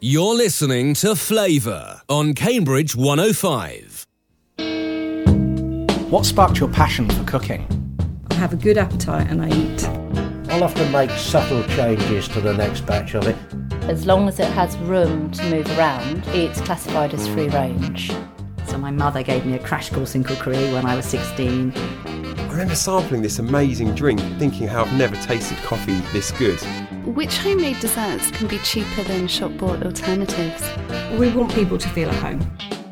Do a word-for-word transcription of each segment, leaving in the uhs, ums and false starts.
You're listening to Flavour on Cambridge one oh five. What sparked your passion for cooking? I have a good appetite and I eat. I'll often make subtle changes to the next batch of it. As long as it has room to move around, it's classified as free range. So my mother gave me a crash course in cookery when I was sixteen. I remember sampling this amazing drink, thinking how I've never tasted coffee this good. Which homemade desserts can be cheaper than shop-bought alternatives? We want people to feel at home.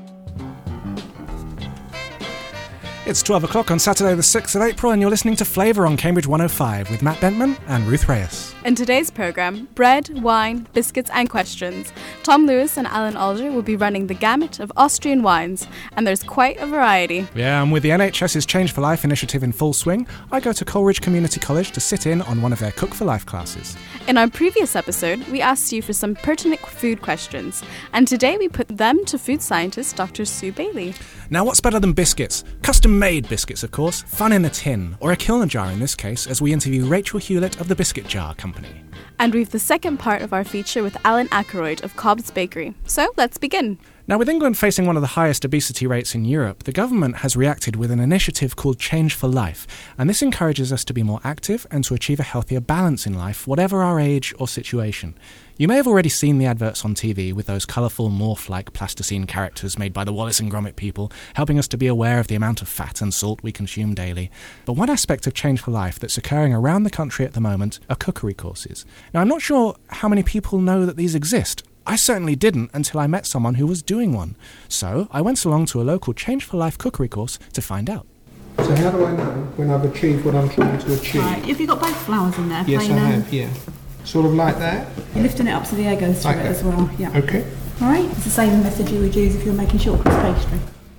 It's twelve o'clock on Saturday the sixth of April and you're listening to Flavour on Cambridge one oh five with Matt Bentman and Ruth Reyes. In today's programme, bread, wine, biscuits and questions. Tom Lewis and Alan Alder will be running the gamut of Austrian wines, and there's quite a variety. Yeah, and with the NHS's Change for Life initiative in full swing, I go to Coleridge Community College to sit in on one of their Cook for Life classes. In our previous episode, we asked you for some pertinent food questions, and today we put them to food scientist Doctor Sue Bailey. Now, what's better than biscuits? Custom-made biscuits, of course, fun in a tin, or a Kilner jar in this case, as we interview Rachel Hewlett of the Biscuit Jar Company. And we've the second part of our feature with Alan Ackroyd of Cobb's Bakery. So, let's begin. Now, with England facing one of the highest obesity rates in Europe, the government has reacted with an initiative called Change for Life, and this encourages us to be more active and to achieve a healthier balance in life, whatever our age or situation. You may have already seen the adverts on T V with those colourful morph-like plasticine characters made by the Wallace and Gromit people, helping us to be aware of the amount of fat and salt we consume daily. But one aspect of Change for Life that's occurring around the country at the moment are cookery courses. Now, I'm not sure how many people know that these exist. I certainly didn't until I met someone who was doing one. So I went along to a local Change for Life cookery course to find out. So how do I know when I've achieved what I'm trying to achieve? Right, have you got both flowers in there? Yes, I have, yeah. Sort of like that? You're lifting it up so the air goes through like it that. as well, yeah. Okay. Alright, it's the same method you would use if you were making shortbread pastry.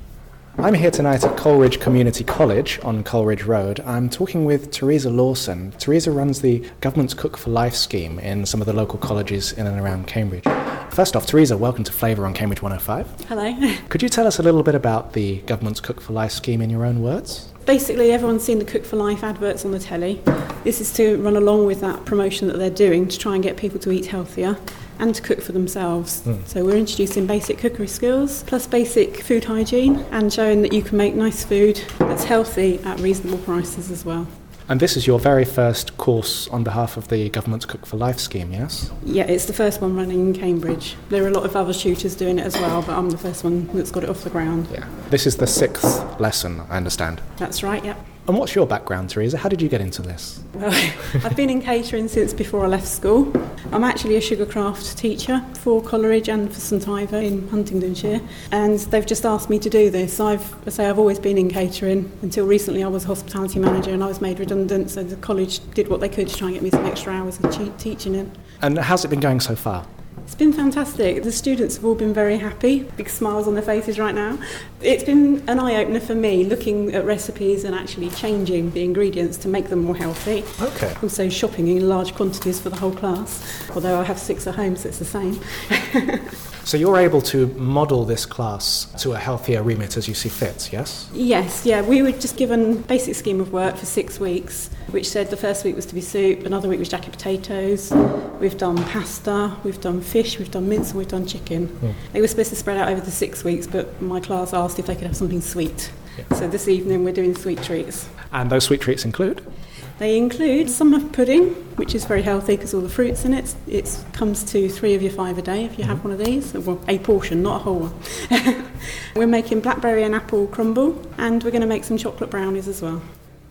I'm here tonight at Coleridge Community College on Coleridge Road. I'm talking with Teresa Lawson. Teresa runs the government's Cook for Life scheme in some of the local colleges in and around Cambridge. First off, Teresa, welcome to Flavour on Cambridge one oh five. Hello. Could you tell us a little bit about the government's Cook for Life scheme in your own words? Basically, everyone's seen the Cook for Life adverts on the telly. This is to run along with that promotion that they're doing to try and get people to eat healthier and to cook for themselves. Mm. So we're introducing basic cookery skills, plus basic food hygiene, and showing that you can make nice food that's healthy at reasonable prices as well. And this is your very first course on behalf of the government's Cook for Life scheme, yes? Yeah, it's the first one running in Cambridge. There are a lot of other tutors doing it as well, but I'm the first one that's got it off the ground. Yeah. This is the sixth lesson, I understand. That's right, yeah. And what's your background, Teresa? How did you get into this? Well, I've been in catering since before I left school. I'm actually a sugarcraft teacher for Coleridge and for St Ivor in Huntingdonshire, and they've just asked me to do this. I've, I say I've always been in catering. Until recently I was a hospitality manager and I was made redundant, so the college did what they could to try and get me some extra hours of che- teaching in. And how's it been going so far? It's been fantastic. The students have all been very happy, big smiles on their faces right now. It's been an eye-opener for me, looking at recipes and actually changing the ingredients to make them more healthy. Okay. Also shopping in large quantities for the whole class, although I have six at home, so it's the same. So you're able to model this class to a healthier remit as you see fit, yes? Yes, yeah. We were just given a basic scheme of work for six weeks, which said the first week was to be soup, another week was jacket potatoes, we've done pasta, we've done fish, we've done mince and we've done chicken. Mm. They were supposed to spread out over the six weeks, but my class asked if they could have something sweet. Yeah. So this evening we're doing sweet treats. And those sweet treats include? They include summer pudding, which is very healthy because all the fruit's in it. It comes to three of your five a day if you have one of these. Well, a portion, not a whole one. We're making blackberry and apple crumble, and we're going to make some chocolate brownies as well.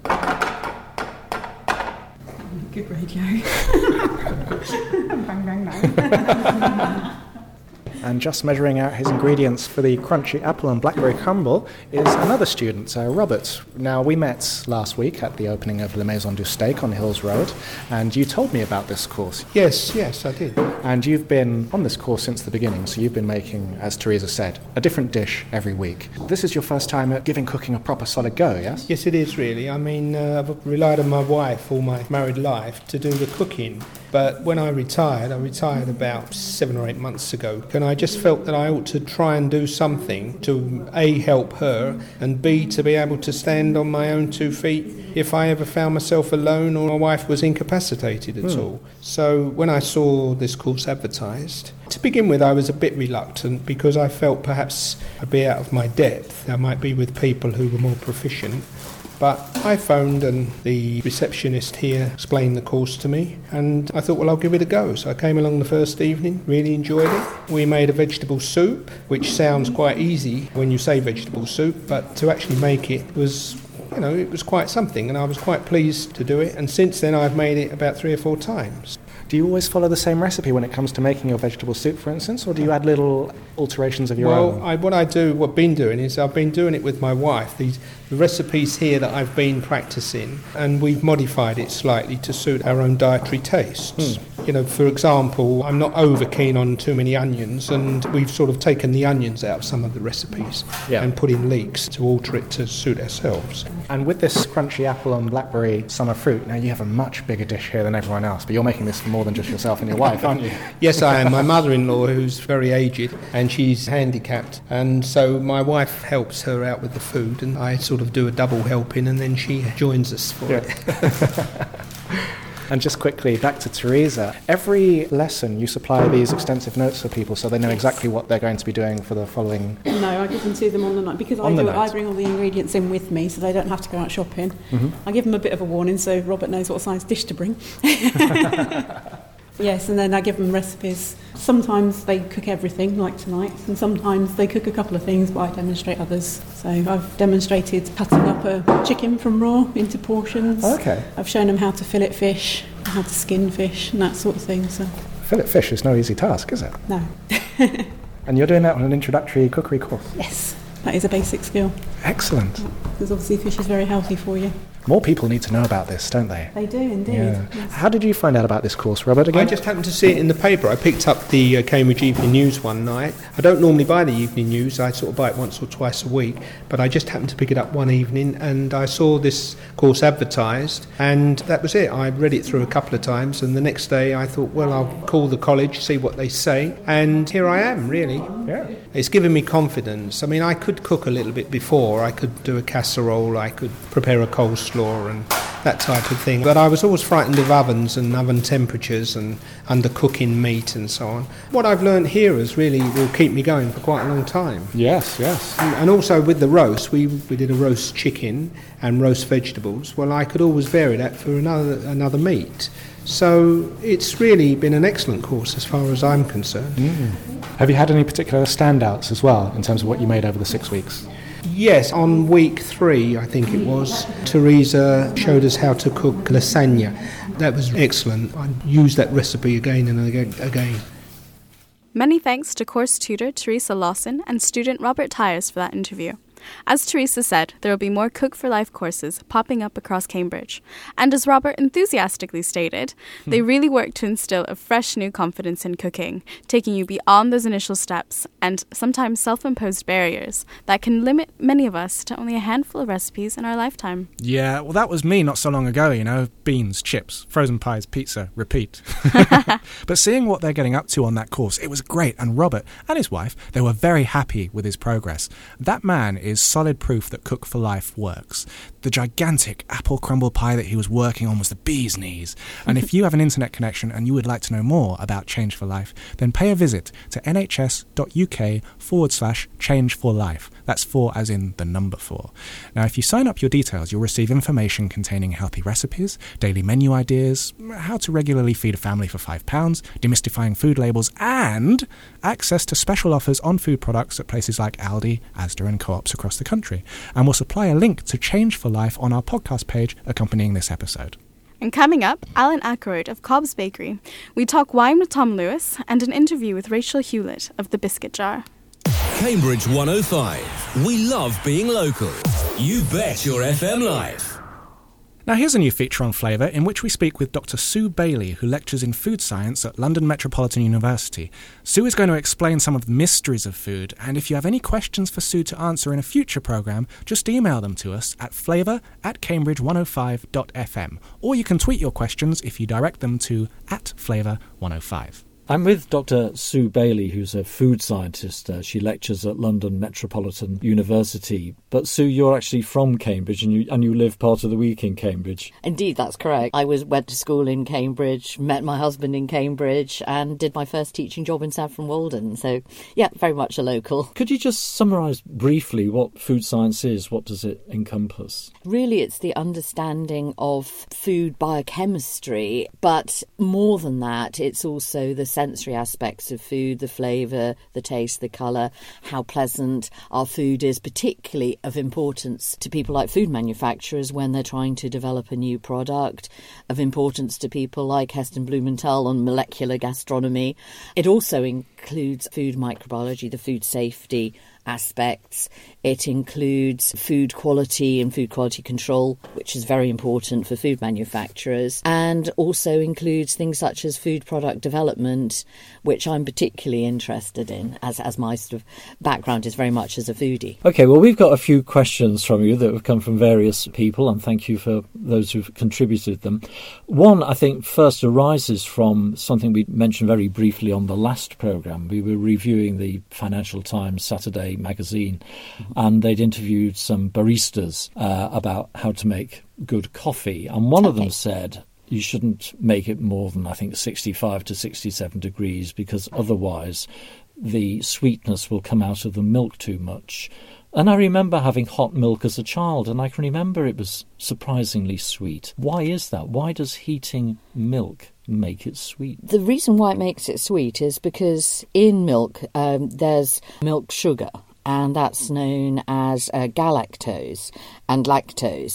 Good radio. Bang, bang, bang. And just measuring out his ingredients for the crunchy apple and blackberry crumble is another student, uh, Robert. Now, we met last week at the opening of Le Maison du Steak on Hills Road, and you told me about this course. Yes, yes, I did. And you've been on this course since the beginning, so you've been making, as Teresa said, a different dish every week. This is your first time at giving cooking a proper solid go, yes? Yes, it is really. I mean, uh, I've relied on my wife all my married life to do the cooking. But when I retired, I retired about seven or eight months ago, and I just felt that I ought to try and do something to A, help her, and B, to be able to stand on my own two feet if I ever found myself alone or my wife was incapacitated at Hmm. all. So when I saw this course advertised, to begin with I was a bit reluctant because I felt perhaps I'd be out of my depth. I might be with people who were more proficient. But I phoned and the receptionist here explained the course to me, and I thought, well, I'll give it a go. So I came along the first evening, really enjoyed it. We made a vegetable soup, which sounds quite easy when you say vegetable soup, but to actually make it was, you know, it was quite something, and I was quite pleased to do it. And since then I've made it about three or four times. Do you always follow the same recipe when it comes to making your vegetable soup, for instance, or do you add little alterations of your well, own? Well, I, what I do, what I've been doing is I've been doing it with my wife. These the recipes here that I've been practicing, and we've modified it slightly to suit our own dietary tastes. Hmm. You know, for example, I'm not over keen on too many onions, and we've sort of taken the onions out of some of the recipes yeah. and put in leeks to alter it to suit ourselves. And with this crunchy apple and blackberry summer fruit, now you have a much bigger dish here than everyone else, but you're making this for more than just yourself and your wife, aren't you? Yes, I am. My mother-in-law, who's very aged, and she's handicapped, and so my wife helps her out with the food, and I sort of do a double helping, and then she joins us for yeah. it. And just quickly, back to Teresa. Every lesson you supply these extensive notes for people so they know exactly what they're going to be doing for the following... No, I give them to them on the night because I do it, I bring all the ingredients in with me so they don't have to go out shopping. Mm-hmm. I give them a bit of a warning so Robert knows what size dish to bring. Yes, and then I give them recipes. Sometimes they cook everything, like tonight, and sometimes they cook a couple of things, but I demonstrate others. So I've demonstrated cutting up a chicken from raw into portions. Okay. I've shown them how to fillet fish, how to skin fish, and that sort of thing. So fillet fish is no easy task, is it? No. And you're doing that on an introductory cookery course? Yes, that is a basic skill. Excellent. Because obviously fish is very healthy for you. More people need to know about this, don't they? They do, indeed. Yeah. Yes. How did you find out about this course, Robert, again? I just happened to see it in the paper. I picked up the uh, Cambridge Evening News one night. I don't normally buy the Evening News. I sort of buy it once or twice a week. But I just happened to pick it up one evening, and I saw this course advertised, and that was it. I read it through a couple of times, and the next day I thought, well, I'll call the college, see what they say, and here I am, really. Yeah. It's given me confidence. I mean, I could cook a little bit before. I could do a casserole, I could prepare a coleslaw and that type of thing. But I was always frightened of ovens and oven temperatures and undercooking meat and so on. What I've learned here is really will keep me going for quite a long time. Yes, yes. And also with the roast, we we did a roast chicken and roast vegetables. Well, I could always vary that for another another meat. So it's really been an excellent course as far as I'm concerned. Mm. Have you had any particular standouts as well in terms of what you made over the six weeks? Yes, on week three, I think it was, Teresa showed us how to cook lasagna. That was excellent. I used that recipe again and again. Many thanks to course tutor Teresa Lawson and student Robert Tyers for that interview. As Teresa said, there will be more Cook for Life courses popping up across Cambridge. And as Robert enthusiastically stated, they really work to instill a fresh new confidence in cooking, taking you beyond those initial steps and sometimes self-imposed barriers that can limit many of us to only a handful of recipes in our lifetime. Yeah, well, that was me not so long ago, you know. Beans, chips, frozen pies, pizza, repeat. But seeing what they're getting up to on that course, it was great. And Robert and his wife, they were very happy with his progress. That man is solid proof that Cook for Life works. The gigantic apple crumble pie that he was working on was the bee's knees. And if you have an internet connection and you would like to know more about Change for Life, then pay a visit to nhs.uk forward slash change for life. That's four as in the number four. Now, if you sign up your details, you'll receive information containing healthy recipes, daily menu ideas, how to regularly feed a family for five pounds, demystifying food labels, and access to special offers on food products at places like Aldi, Asda and Co-ops across the country. And we'll supply a link to Change for Life on our podcast page accompanying this episode. And coming up, Alan Ackroyd of Cobb's Bakery. We talk wine with Tom Lewis and an interview with Rachel Hewlett of The Biscuit Jar. Cambridge one oh five. We love being local. You bet your F M life. Now here's a new feature on Flavour in which we speak with Doctor Sue Bailey, who lectures in food science at London Metropolitan University. Sue is going to explain some of the mysteries of food, and if you have any questions for Sue to answer in a future programme, just email them to us at flavour at cambridge one oh five dot f m, or you can tweet your questions if you direct them to at flavour one oh five. I'm with Doctor Sue Bailey, who's a food scientist. Uh, she lectures at London Metropolitan University. But Sue, you're actually from Cambridge and you and you live part of the week in Cambridge. Indeed, that's correct. I was went to school in Cambridge, met my husband in Cambridge and did my first teaching job in Saffron Walden. So, yeah, very much a local. Could you just summarise briefly what food science is? What does it encompass? Really, it's the understanding of food biochemistry, but more than that, it's also the sensory aspects of food, the flavour, the taste, the colour, how pleasant our food is, particularly of importance to people like food manufacturers when they're trying to develop a new product, of importance to people like Heston Blumenthal on molecular gastronomy. It also includes food microbiology, the food safety aspects. It includes food quality and food quality control, which is very important for food manufacturers, and also includes things such as food product development, which I'm particularly interested in, as, as my sort of background is very much as a foodie. OK, well, we've got a few questions from you that have come from various people, and thank you for those who've contributed them. One, I think, first arises from something we mentioned very briefly on the last programme. We were reviewing the Financial Times Saturday magazine, and they'd interviewed some baristas uh, about how to make good coffee, and one okay. of them said you shouldn't make it more than, I think, sixty-five to sixty-seven degrees, because otherwise the sweetness will come out of the milk too much. And I remember having hot milk as a child, and I can remember it was surprisingly sweet. Why is that? Why does heating milk make it sweet? The reason why it makes it sweet is because in milk um, there's milk sugar, and that's known as uh, galactose and lactose.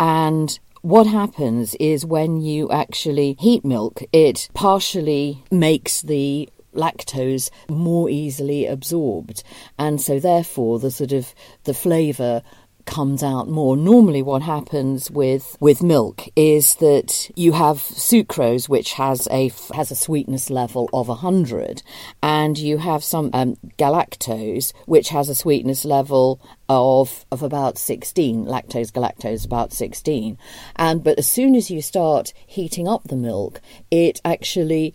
And what happens is when you actually heat milk, it partially makes the lactose more easily absorbed, and so therefore the sort of the flavour comes out more. Normally what happens with with milk is that you have sucrose, which has a has a sweetness level of one hundred, and you have some um, galactose, which has a sweetness level of of about sixteen. Lactose galactose about sixteen. And but as soon as you start heating up the milk, it actually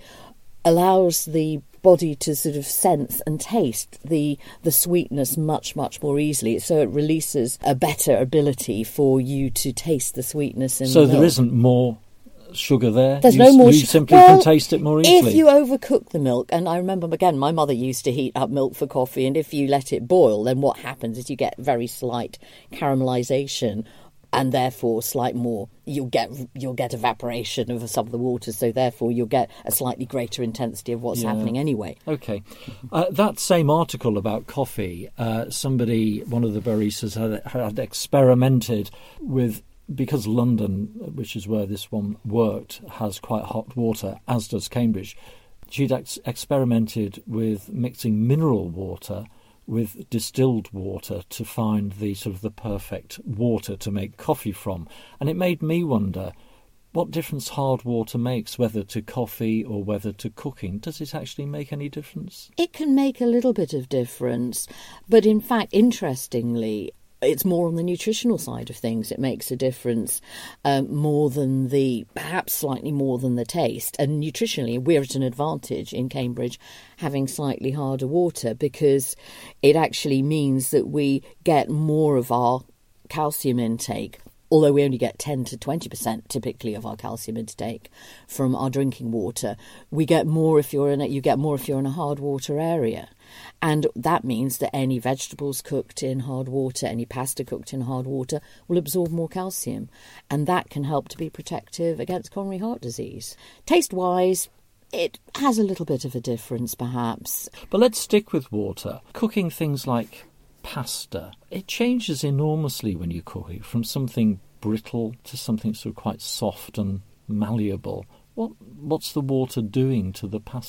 allows the body to sort of sense and taste the the sweetness much, much more easily. So it releases a better ability for you to taste the sweetness in so the milk. So there isn't more sugar there? There's you, no more You sugar. simply well, can taste it more easily. If you overcook the milk, and I remember, again, my mother used to heat up milk for coffee, and if you let it boil, then what happens is you get very slight caramelisation, and therefore slight more you'll get you'll get evaporation of some of the water, so therefore you'll get a slightly greater intensity of what's yeah. happening anyway. Okay. Uh, that same article about coffee, uh, somebody, one of the baristas had, had experimented with, because London, which is where this one worked, has quite hot water, as does Cambridge. She'd ex- experimented with mixing mineral water with distilled water to find the sort of the perfect water to make coffee from. And it made me wonder what difference hard water makes, whether to coffee or whether to cooking. Does it actually make any difference? It can make a little bit of difference, but in fact, interestingly, it's more on the nutritional side of things. It makes a difference um, more than the, perhaps slightly more than the taste. And nutritionally, we're at an advantage in Cambridge having slightly harder water, because it actually means that we get more of our calcium intake, although we only get ten to twenty percent typically of our calcium intake from our drinking water. We get more if you're in a, you get more if you're in a hard water area. And that means that any vegetables cooked in hard water, any pasta cooked in hard water, will absorb more calcium. And that can help to be protective against coronary heart disease. Taste-wise, it has a little bit of a difference, perhaps. But let's stick with water. Cooking things like pasta, it changes enormously when you cook it, from something brittle to something sort of quite soft and malleable. What What's the water doing to the pasta?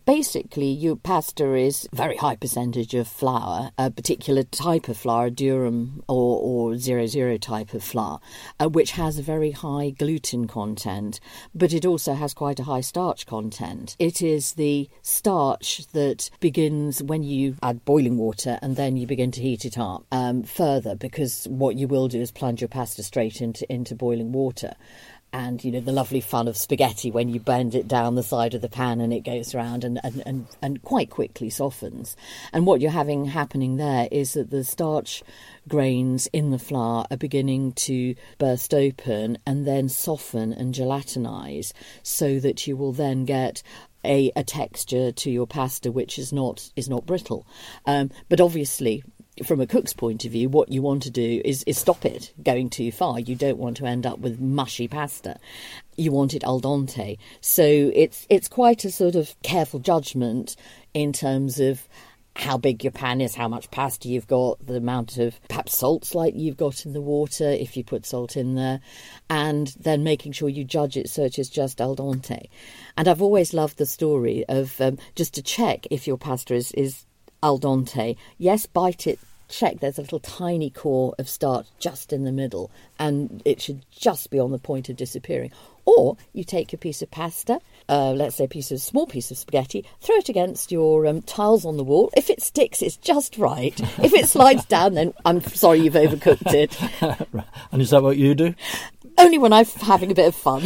basically, your pasta is a very high percentage of flour, a particular type of flour, durum or, or zero zero type of flour, uh, which has a very high gluten content, but it also has quite a high starch content. It is the starch that begins when you add boiling water and then you begin to heat it up um, further, because what you will do is plunge your pasta straight into, into boiling water. And, you know, the lovely fun of spaghetti when you bend it down the side of the pan and it goes around and, and, and, and quite quickly softens. And what you're having happening there is that the starch grains in the flour are beginning to burst open and then soften and gelatinise, so that you will then get a, a texture to your pasta which is not is not brittle. Um, but obviously, from a cook's point of view, what you want to do is, is stop it going too far. You don't want to end up with mushy pasta. You want it al dente. So it's it's quite a sort of careful judgment in terms of how big your pan is, how much pasta you've got, the amount of perhaps salts like you've got in the water, if you put salt in there, and then making sure you judge it so it is just al dente. And I've always loved the story of um, just to check if your pasta is, is al dente. Yes, bite it, check there's a little tiny core of starch just in the middle, and it should just be on the point of disappearing. Or you take your piece of pasta, uh, let's say a piece of small piece of spaghetti, throw it against your um, tiles on the wall. If it sticks, it's just right. If it slides down, then I'm sorry, you've overcooked it. And is that what you do? Only when I'm having a bit of fun.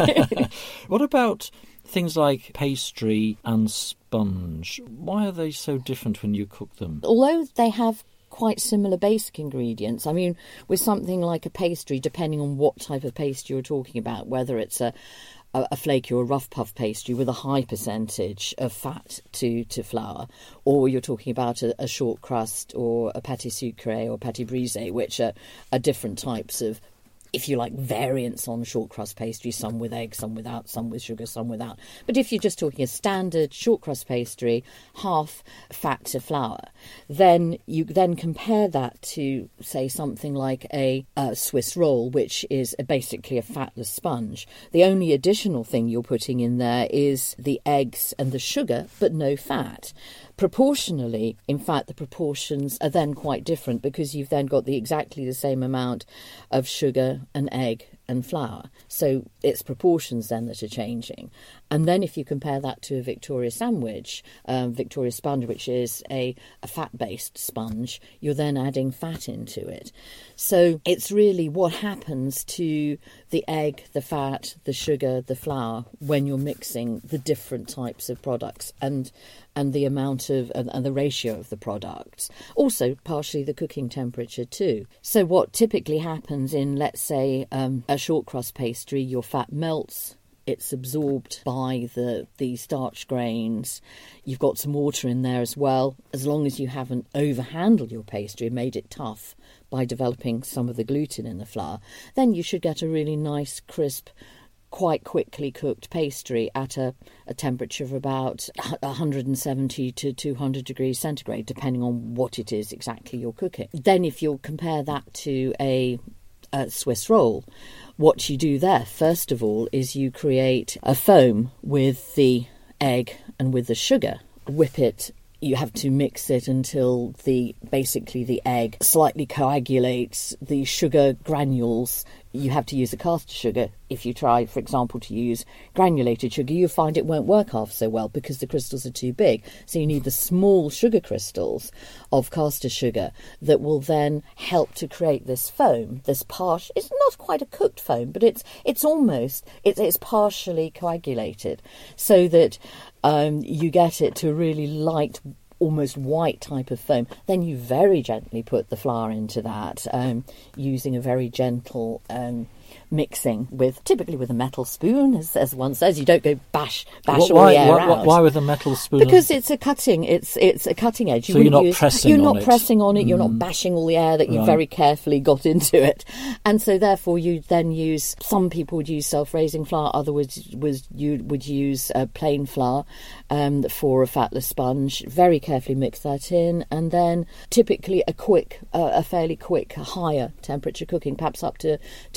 What about things like pastry and sponge? Why are they so different when you cook them? Although they have quite similar basic ingredients. I mean, with something like a pastry, depending on what type of pastry you're talking about, whether it's a, a, a flaky or a rough puff pastry with a high percentage of fat to, to flour, or you're talking about a, a short crust or a pâté sucré or pâté brisé, which are, are different types of, if you like, variants on short crust pastry, some with egg, some without, some with sugar, some without. But if you're just talking a standard short crust pastry, half fat to flour, then you then compare that to, say, something like a, a Swiss roll, which is a, basically a fatless sponge. The only additional thing you're putting in there is the eggs and the sugar, but no fat. Proportionally, in fact, the proportions are then quite different, because you've then got the exactly the same amount of sugar and egg and flour. So it's proportions then that are changing. And then if you compare that to a Victoria sandwich, um, Victoria sponge, which is a, a fat-based sponge, you're then adding fat into it. So it's really what happens to the egg, the fat, the sugar, the flour when you're mixing the different types of products, and and the amount of and, and the ratio of the products. Also, partially the cooking temperature too. So what typically happens in, let's say, um, a short crust pastry, your fat melts. It's absorbed by the, the starch grains. You've got some water in there as well. As long as you haven't overhandled your pastry and made it tough by developing some of the gluten in the flour, then you should get a really nice, crisp, quite quickly cooked pastry at a, a temperature of about one hundred seventy to two hundred degrees centigrade, depending on what it is exactly you're cooking. Then if you'll compare that to a, a Swiss roll, what you do there, first of all, is you create a foam with the egg and with the sugar. Whip it. You have to mix it until the basically the egg slightly coagulates. The sugar granules, you have to use a caster sugar. If you try, for example, to use granulated sugar, you find it won't work half so well because the crystals are too big. So you need the small sugar crystals of caster sugar that will then help to create this foam, this part. It's not quite a cooked foam, but it's it's almost, it's, it's partially coagulated, so that um, you get it to a really light, almost white type of foam. Then you very gently put the flour into that, um, using a very gentle um, mixing with, typically with a metal spoon, as, as one says. You don't go bash bash what, all why, the air why, out. Why with a metal spoon? Because it's a cutting. It's it's a cutting edge. You so you're not use, pressing. You're on not it. pressing on it. Mm. You're not bashing all the air that you Right. very carefully got into it, and so therefore you then use. Some people would use self-raising flour. Others would was you would use uh, plain flour um, for a fatless sponge. Very carefully mix that in, and then typically a quick, uh, a fairly quick, higher temperature cooking, perhaps up to to two.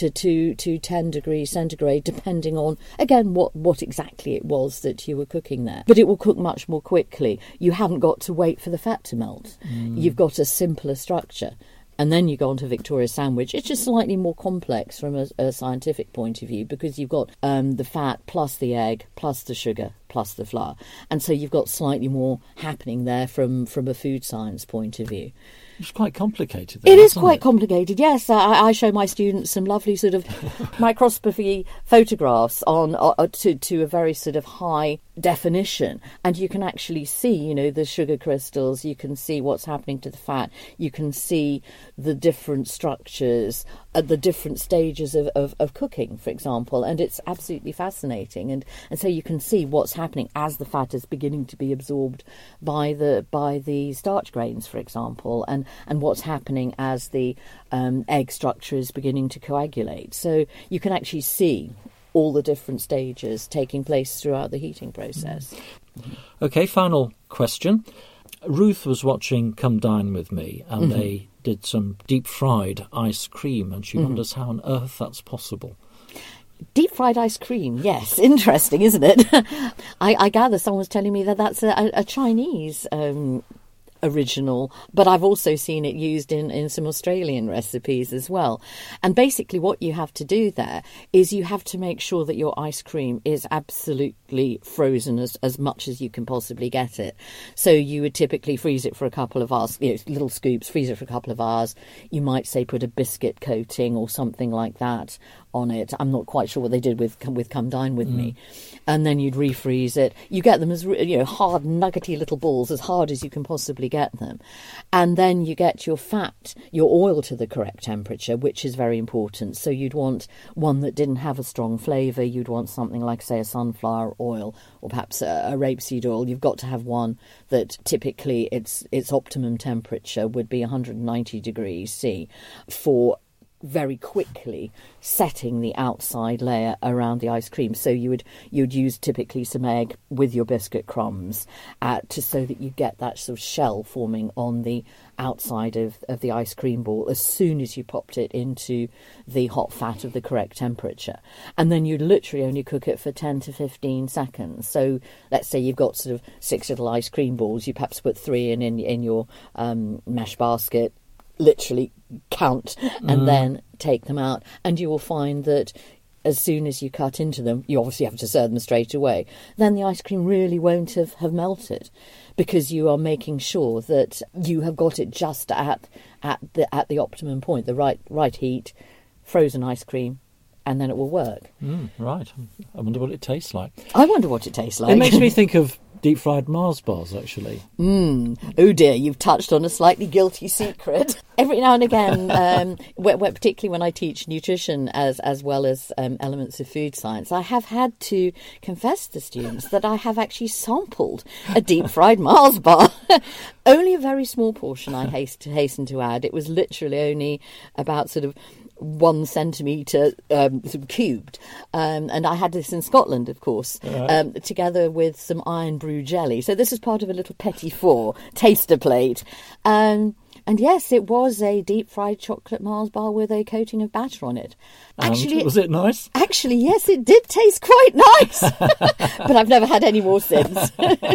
to, to ten degrees centigrade, depending on, again, what, what exactly it was that you were cooking there. But it will cook much more quickly. You haven't got to wait for the fat to melt. Mm. You've got a simpler structure. And then you go on to Victoria sandwich. It's just slightly more complex from a, a scientific point of view, because you've got um, the fat plus the egg plus the sugar plus the flour. And so you've got slightly more happening there from, from a food science point of view. It's quite complicated, though, It is isn't quite it? complicated, yes. I, I show my students some lovely sort of microscopy photographs on uh, to, to a very sort of high definition, and you can actually see, you know, the sugar crystals, you can see what's happening to the fat, you can see the different structures at the different stages of, of, of cooking, for example, and it's absolutely fascinating. And, and so you can see what's happening as the fat is beginning to be absorbed by the by the starch grains, for example, and, and what's happening as the um, egg structure is beginning to coagulate. So you can actually see all the different stages taking place throughout the heating process. Okay, final question. Ruth was watching Come Dine With Me, and mm-hmm. they did some deep-fried ice cream, and she mm-hmm. wonders how on earth that's possible. Deep-fried ice cream, yes. Interesting, isn't it? I, I gather someone was telling me that that's a, a Chinese um original, but I've also seen it used in, in some Australian recipes as well. And basically what you have to do there is you have to make sure that your ice cream is absolutely frozen as, as much as you can possibly get it. So you would typically freeze it for a couple of hours, you know, little scoops, freeze it for a couple of hours. You might say put a biscuit coating or something like that on it. I'm not quite sure what they did with with Come Dine With mm. Me. And then you'd refreeze it. You get them as, you know, hard, nuggety little balls, as hard as you can possibly get them. And then you get your fat, your oil to the correct temperature, which is very important. So you'd want one that didn't have a strong flavour. You'd want something like, say, a sunflower oil or perhaps a, a rapeseed oil. You've got to have one that typically its its optimum temperature would be one hundred ninety degrees C for very quickly setting the outside layer around the ice cream. So you would you'd use typically some egg with your biscuit crumbs uh, to so that you get that sort of shell forming on the outside of, of the ice cream ball as soon as you popped it into the hot fat of the correct temperature. And then you'd literally only cook it for ten to fifteen seconds. So let's say you've got sort of six little ice cream balls, you perhaps put three in in, in your um, mesh basket, literally count and mm. then take them out, and you will find that as soon as you cut into them, you obviously have to serve them straight away, then the ice cream really won't have, have melted, because you are making sure that you have got it just at at the at the optimum point, the right right heat, frozen ice cream, and then it will work. Mm, right. I wonder what it tastes like. I wonder what it tastes like. It makes me think of deep-fried Mars bars, actually. Mm. Oh dear, you've touched on a slightly guilty secret. Every now and again, um, where, where, particularly when I teach nutrition as as well as um, elements of food science, I have had to confess to students that I have actually sampled a deep-fried Mars bar. Only a very small portion, I hasten, hasten to add. It was literally only about sort of one centimetre um, sort of cubed. Um, and I had this in Scotland, of course, right. um, together with some iron brew jelly. So this is part of a little petit four taster plate. Um, and yes, it was a deep-fried chocolate Mars bar with a coating of batter on it. Actually, and was it nice? Actually, yes, it did taste quite nice. But I've never had any more since.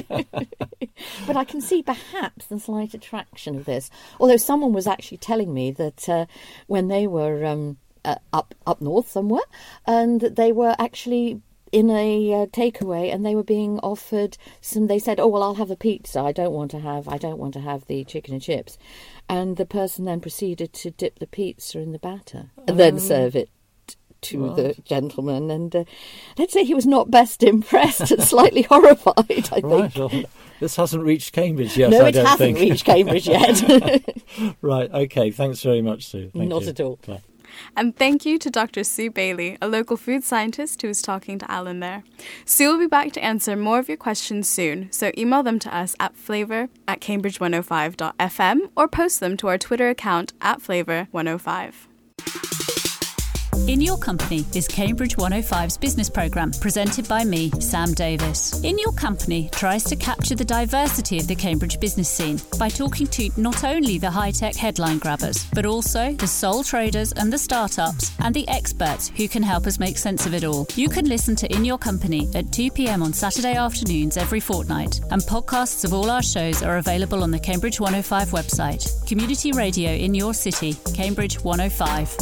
But I can see perhaps the slight attraction of this. Although someone was actually telling me that uh, when they were um, uh, up up north somewhere, and that they were actually in a uh, takeaway, and they were being offered some. They said, "Oh well, I'll have a pizza. I don't want to have. I don't want to have the chicken and chips." And the person then proceeded to dip the pizza in the batter and um, then serve it to right. the gentleman. And uh, let's say he was not best impressed and slightly horrified, I right, think. Well, this hasn't reached Cambridge yet, no, I it don't hasn't think. reached Cambridge yet. Right, OK, thanks very much, Sue. Thank not you. at all. Bye. And thank you to Doctor Sue Bailey, a local food scientist who was talking to Alan there. Sue will be back to answer more of your questions soon, so email them to us at flavour at cambridge one oh five dot f m or post them to our Twitter account at flavour one oh five. In Your Company is Cambridge one oh five's business programme, presented by me, Sam Davis. In Your Company tries to capture the diversity of the Cambridge business scene by talking to not only the high-tech headline grabbers, but also the sole traders and the startups and the experts who can help us make sense of it all. You can listen to In Your Company at two p.m. on Saturday afternoons every fortnight, and podcasts of all our shows are available on the Cambridge one oh five website. Community radio in your city, Cambridge one oh five.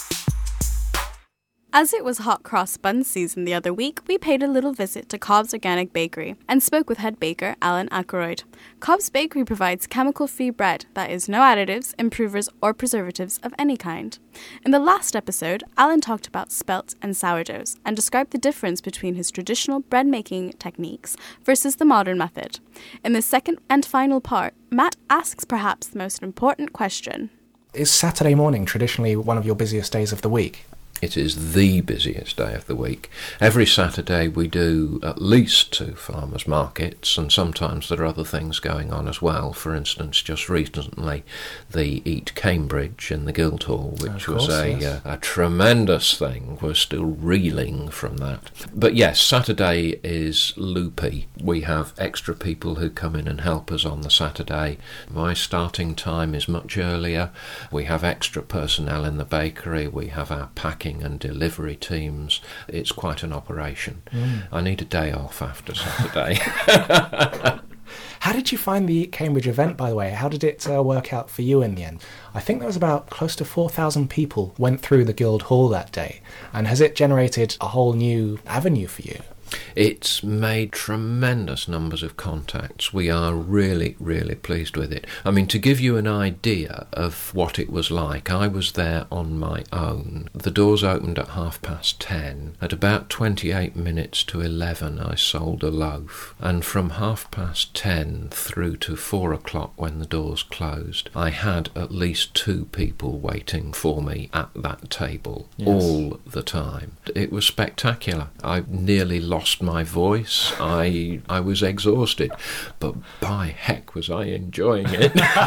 As it was hot cross bun season the other week, we paid a little visit to Cobb's Organic Bakery and spoke with head baker Alan Ackroyd. Cobb's Bakery provides chemical-free bread that is no additives, improvers or preservatives of any kind. In the last episode, Alan talked about spelt and sourdoughs and described the difference between his traditional bread-making techniques versus the modern method. In the second and final part, Matt asks perhaps the most important question. Is Saturday morning traditionally one of your busiest days of the week? It is the busiest day of the week. Every Saturday we do at least two farmers' markets, and sometimes there are other things going on as well. For instance, just recently the Eat Cambridge in the Guildhall, which course, was a, yes. uh, a tremendous thing. We're still reeling from that. But yes, Saturday is loopy. We have extra people who come in and help us on the Saturday. My starting time is much earlier. We have extra personnel in the bakery. We have our packing and delivery teams. It's quite an operation. Mm. I need a day off after Saturday. How did you find the Eat Cambridge event, by the way? How did it uh, work out for you in the end? I think there was about close to four thousand people went through the Guildhall that day. And has it generated a whole new avenue for you? It's made tremendous numbers of contacts. We are really, really pleased with it. I mean, to give you an idea of what it was like, I was there on my own. The doors opened at half past ten. At about twenty-eight minutes to eleven, I sold a loaf. And from half past ten through to four o'clock when the doors closed, I had at least two people waiting for me at that table, yes, all the time. It was spectacular. I nearly lost my voice. I I was exhausted, but by heck was I enjoying it.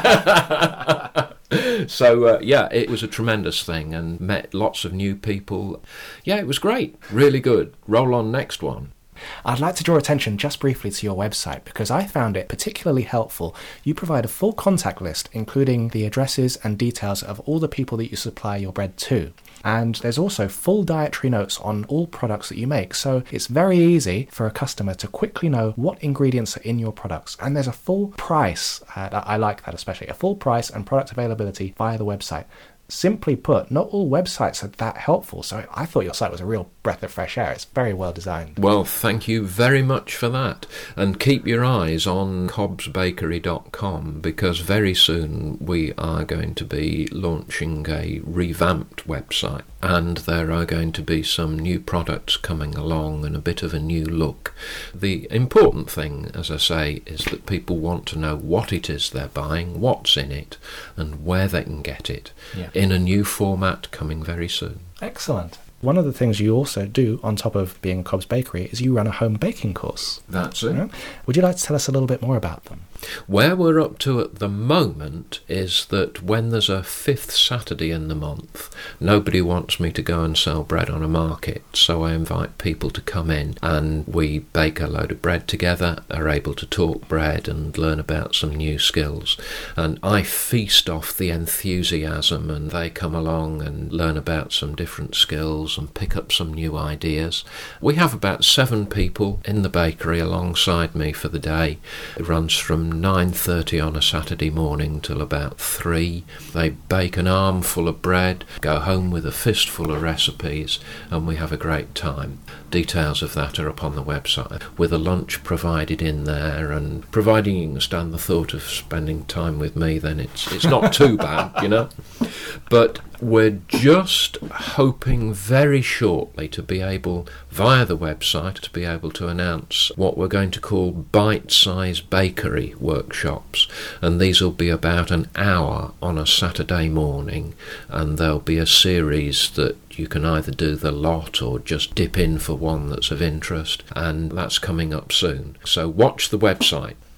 So uh, yeah, it was a tremendous thing, and met lots of new people. Yeah, it was great, really good. Roll on next one. I'd like to draw attention just briefly to your website because I found it particularly helpful. You provide a full contact list, including the addresses and details of all the people that you supply your bread to. And there's also full dietary notes on all products that you make, so it's very easy for a customer to quickly know what ingredients are in your products. And there's a full price, uh, I like that especially, a full price and product availability via the website. Simply put, not all websites are that helpful, so I thought your site was a real breath of fresh air. It's very well designed. Well, thank you very much for that. And keep your eyes on cobbs bakery dot com, because very soon we are going to be launching a revamped website, and there are going to be some new products coming along and a bit of a new look. The important thing, as I say, is that people want to know what it is they're buying, what's in it, and where they can get it. Yeah. In a new format coming very soon. Excellent. One of the things you also do, on top of being Cobb's Bakery, is you run a home baking course. That's it. You know? Would you like to tell us a little bit more about them? Where we're up to at the moment is that when there's a fifth Saturday in the month, nobody wants me to go and sell bread on a market, so I invite people to come in and we bake a load of bread together, are able to talk bread and learn about some new skills. And I feast off the enthusiasm, and they come along and learn about some different skills and pick up some new ideas. We have about seven people in the bakery alongside me for the day. It runs from nine thirty on a Saturday morning till about three. They bake an armful of bread, go home with a fistful of recipes, and we have a great time. Details of that are up on the website, with a lunch provided in there, and providing you can stand the thought of spending time with me, then it's it's not too bad, you know. But we're just hoping very shortly to be able, via the website, to be able to announce what we're going to call bite-size bakery workshops, and these will be about an hour on a Saturday morning, and there'll be a series that you can either do the lot or just dip in for one that's of interest, and that's coming up soon. So watch the website.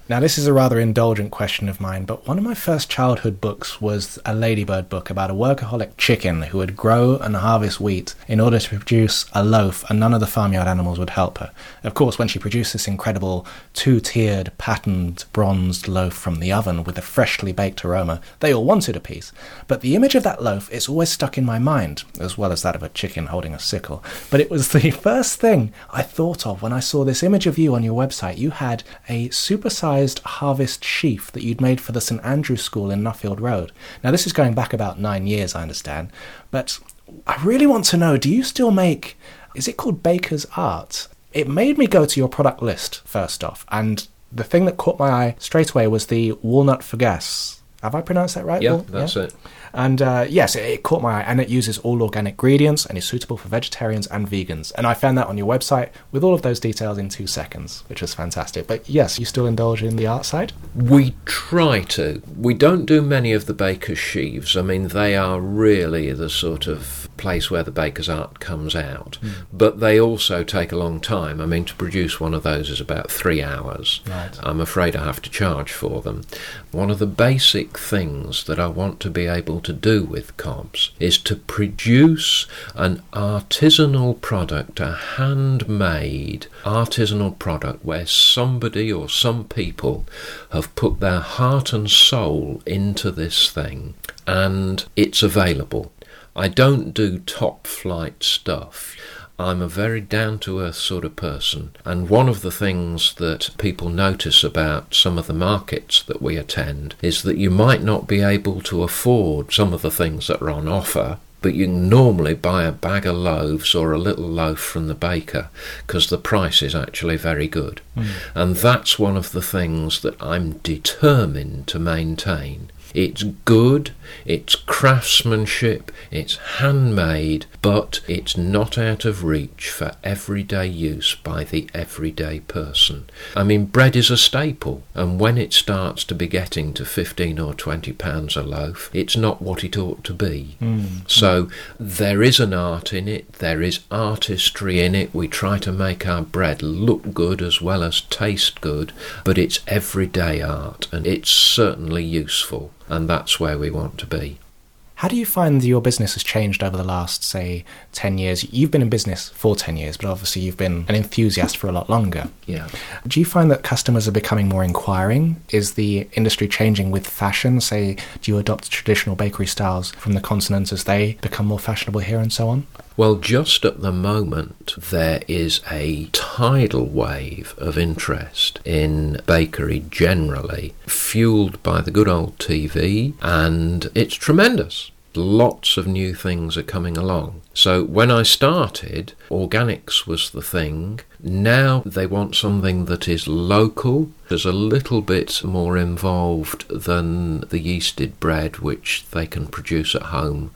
Now, this is a rather indulgent question of mine, but one of my first childhood books was a Ladybird book about a workaholic chicken who would grow and harvest wheat in order to produce a loaf, and none of the farmyard animals would help her. Of course, when she produced this incredible two-tiered, patterned, bronzed loaf from the oven with a freshly baked aroma, they all wanted a piece. But the image of that loaf is always stuck in my mind, as well as that of a chicken holding a sickle. But it was the first thing I thought of when I saw this image of you on your website. You had a supersized harvest sheaf that you'd made for the St Andrew's School in Nuffield Road. Now, this is going back about nine years, I understand, but I really want to know, do you still make, is it called Baker's Art? It made me go to your product list, first off, and the thing that caught my eye straight away was the walnut fagasse. Have I pronounced that right? Yeah, Paul? that's yeah? it. And uh, yes, it, it caught my eye, and it uses all organic ingredients and is suitable for vegetarians and vegans. And I found that on your website with all of those details in two seconds, which was fantastic. But yes, you still indulge in the art side? We try to. We don't do many of the baker's sheaves. I mean, they are really the sort of place where the baker's art comes out. Mm. But they also take a long time. I mean, to produce one of those is about three hours. Right. I'm afraid I have to charge for them. One of the basic things that I want to be able to do with Cobbs is to produce an artisanal product, a handmade artisanal product where somebody or some people have put their heart and soul into this thing, and it's available. I don't do top flight stuff. I'm a very down-to-earth sort of person, and one of the things that people notice about some of the markets that we attend is that you might not be able to afford some of the things that are on offer, but you can normally buy a bag of loaves or a little loaf from the baker because the price is actually very good. Mm. And that's one of the things that I'm determined to maintain. It's good, it's craftsmanship, it's handmade, but it's not out of reach for everyday use by the everyday person. I mean, bread is a staple, and when it starts to be getting to fifteen or twenty pounds a loaf, it's not what it ought to be. Mm. So there is an art in it, there is artistry in it. We try to make our bread look good as well as taste good, but it's everyday art, and it's certainly useful. And that's where we want to be. How do you find your business has changed over the last, say, ten years? You've been in business for ten years, but obviously you've been an enthusiast for a lot longer. Yeah. Do you find that customers are becoming more inquiring? Is the industry changing with fashion? Say, do you adopt traditional bakery styles from the continent as they become more fashionable here and so on? Well, just at the moment, there is a tidal wave of interest in bakery generally, fueled by the good old T V, and it's tremendous. Lots of new things are coming along. So when I started, organics was the thing. Now they want something that is local. There's a little bit more involved than the yeasted bread, which they can produce at home.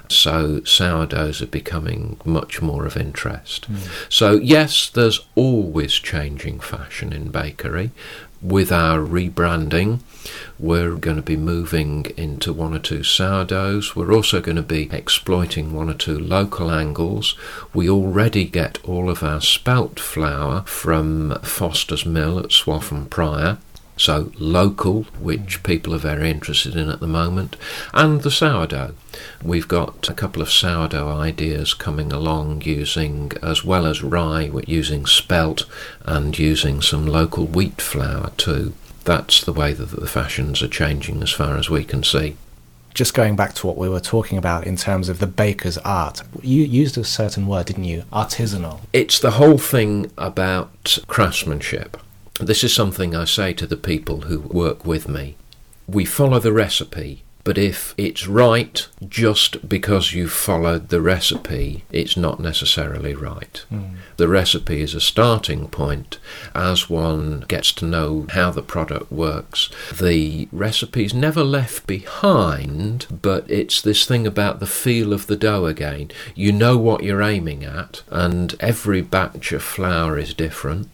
So sourdoughs are becoming much more of interest. Mm. So yes, there's always changing fashion in bakery. With our rebranding, we're going to be moving into one or two sourdoughs. We're also going to be exploiting one or two local angles. We already get all of our spelt flour from Foster's Mill at Swaffham Prior. So local, which people are very interested in at the moment, and the sourdough. We've got a couple of sourdough ideas coming along using, as well as rye, we're using spelt and using some local wheat flour too. That's the way that the fashions are changing as far as we can see. Just going back to what we were talking about in terms of the baker's art, you used a certain word, didn't you? Artisanal. It's the whole thing about craftsmanship. This is something I say to the people who work with me. We follow the recipe, but if it's right just because you've followed the recipe, it's not necessarily right. Mm. The recipe is a starting point. As one gets to know how the product works, the recipe's never left behind, but it's this thing about the feel of the dough again. You know what you're aiming at, and every batch of flour is different.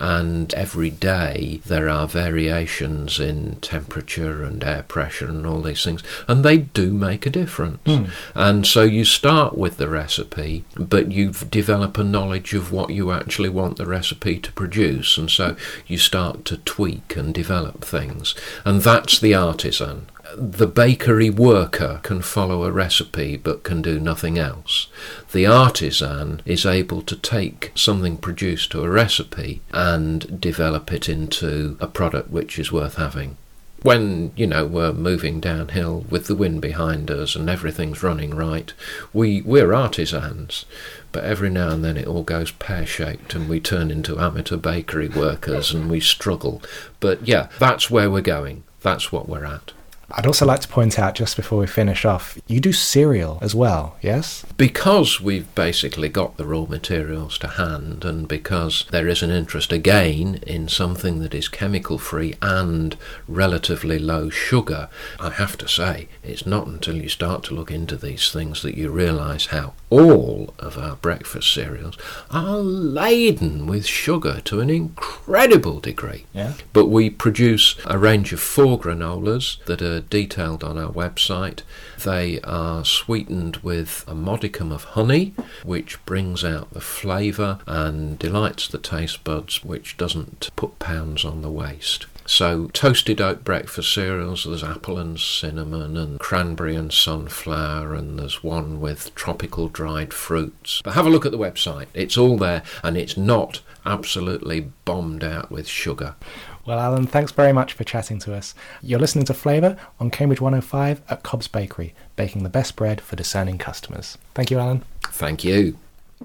and every day there are variations in temperature and air pressure and all these things, and they do make a difference. Mm. And so you start with the recipe, but you develop a knowledge of what you actually want the recipe to produce, and so you start to tweak and develop things, and that's the artisan. The bakery worker can follow a recipe but can do nothing else. The artisan is able to take something produced to a recipe and develop it into a product which is worth having. When, you know, we're moving downhill with the wind behind us and everything's running right, we, we're artisans. But every now and then it all goes pear-shaped and we turn into amateur bakery workers and we struggle. But yeah, that's where we're going. That's what we're at. I'd also like to point out, just before we finish off, you do cereal as well, yes? Because we've basically got the raw materials to hand, and because there is an interest again in something that is chemical-free and relatively low sugar, I have to say, it's not until you start to look into these things that you realise how all of our breakfast cereals are laden with sugar to an incredible degree. Yeah. But we produce a range of four granolas that are detailed on our website. They are sweetened with a modicum of honey, which brings out the flavour and delights the taste buds, which doesn't put pounds on the waist. So toasted oat breakfast cereals, there's apple and cinnamon and cranberry and sunflower, and there's one with tropical dried fruits. But have a look at the website. It's all there, and it's not absolutely bombed out with sugar. Well, Alan, thanks very much for chatting to us. You're listening to Flavour on Cambridge one oh five at Cobb's Bakery, baking the best bread for discerning customers. Thank you, Alan. Thank you.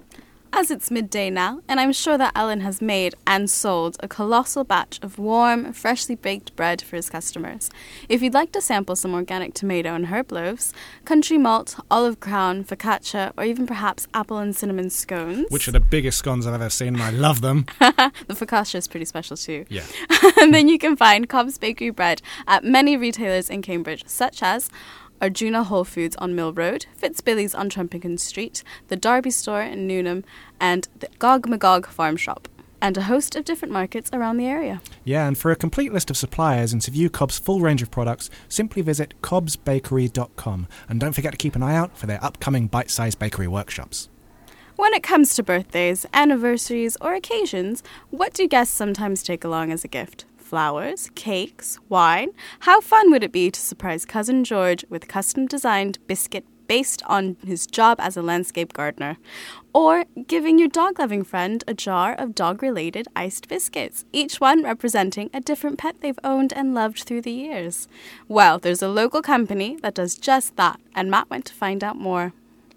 As it's midday now, and I'm sure that Alan has made and sold a colossal batch of warm, freshly baked bread for his customers. If you'd like to sample some organic tomato and herb loaves, country malt, olive crown, focaccia, or even perhaps apple and cinnamon scones... Which are the biggest scones I've ever seen, and I love them. The focaccia is pretty special too. Yeah. And then you can find Cobb's Bakery bread at many retailers in Cambridge, such as Arjuna Whole Foods on Mill Road, Fitzbilly's on Trumpington Street, the Derby Store in Newnham, and the Gog Magog Farm Shop, and a host of different markets around the area. Yeah, and for a complete list of suppliers and to view Cobb's full range of products, simply visit cobbs bakery dot com. And don't forget to keep an eye out for their upcoming bite-sized bakery workshops. When it comes to birthdays, anniversaries, or occasions, what do guests sometimes take along as a gift? Flowers, cakes, wine? How fun would it be to surprise Cousin George with custom-designed biscuit based on his job as a landscape gardener? Or giving your dog-loving friend a jar of dog-related iced biscuits, each one representing a different pet they've owned and loved through the years? Well, there's a local company that does just that, and Matt went to find out more.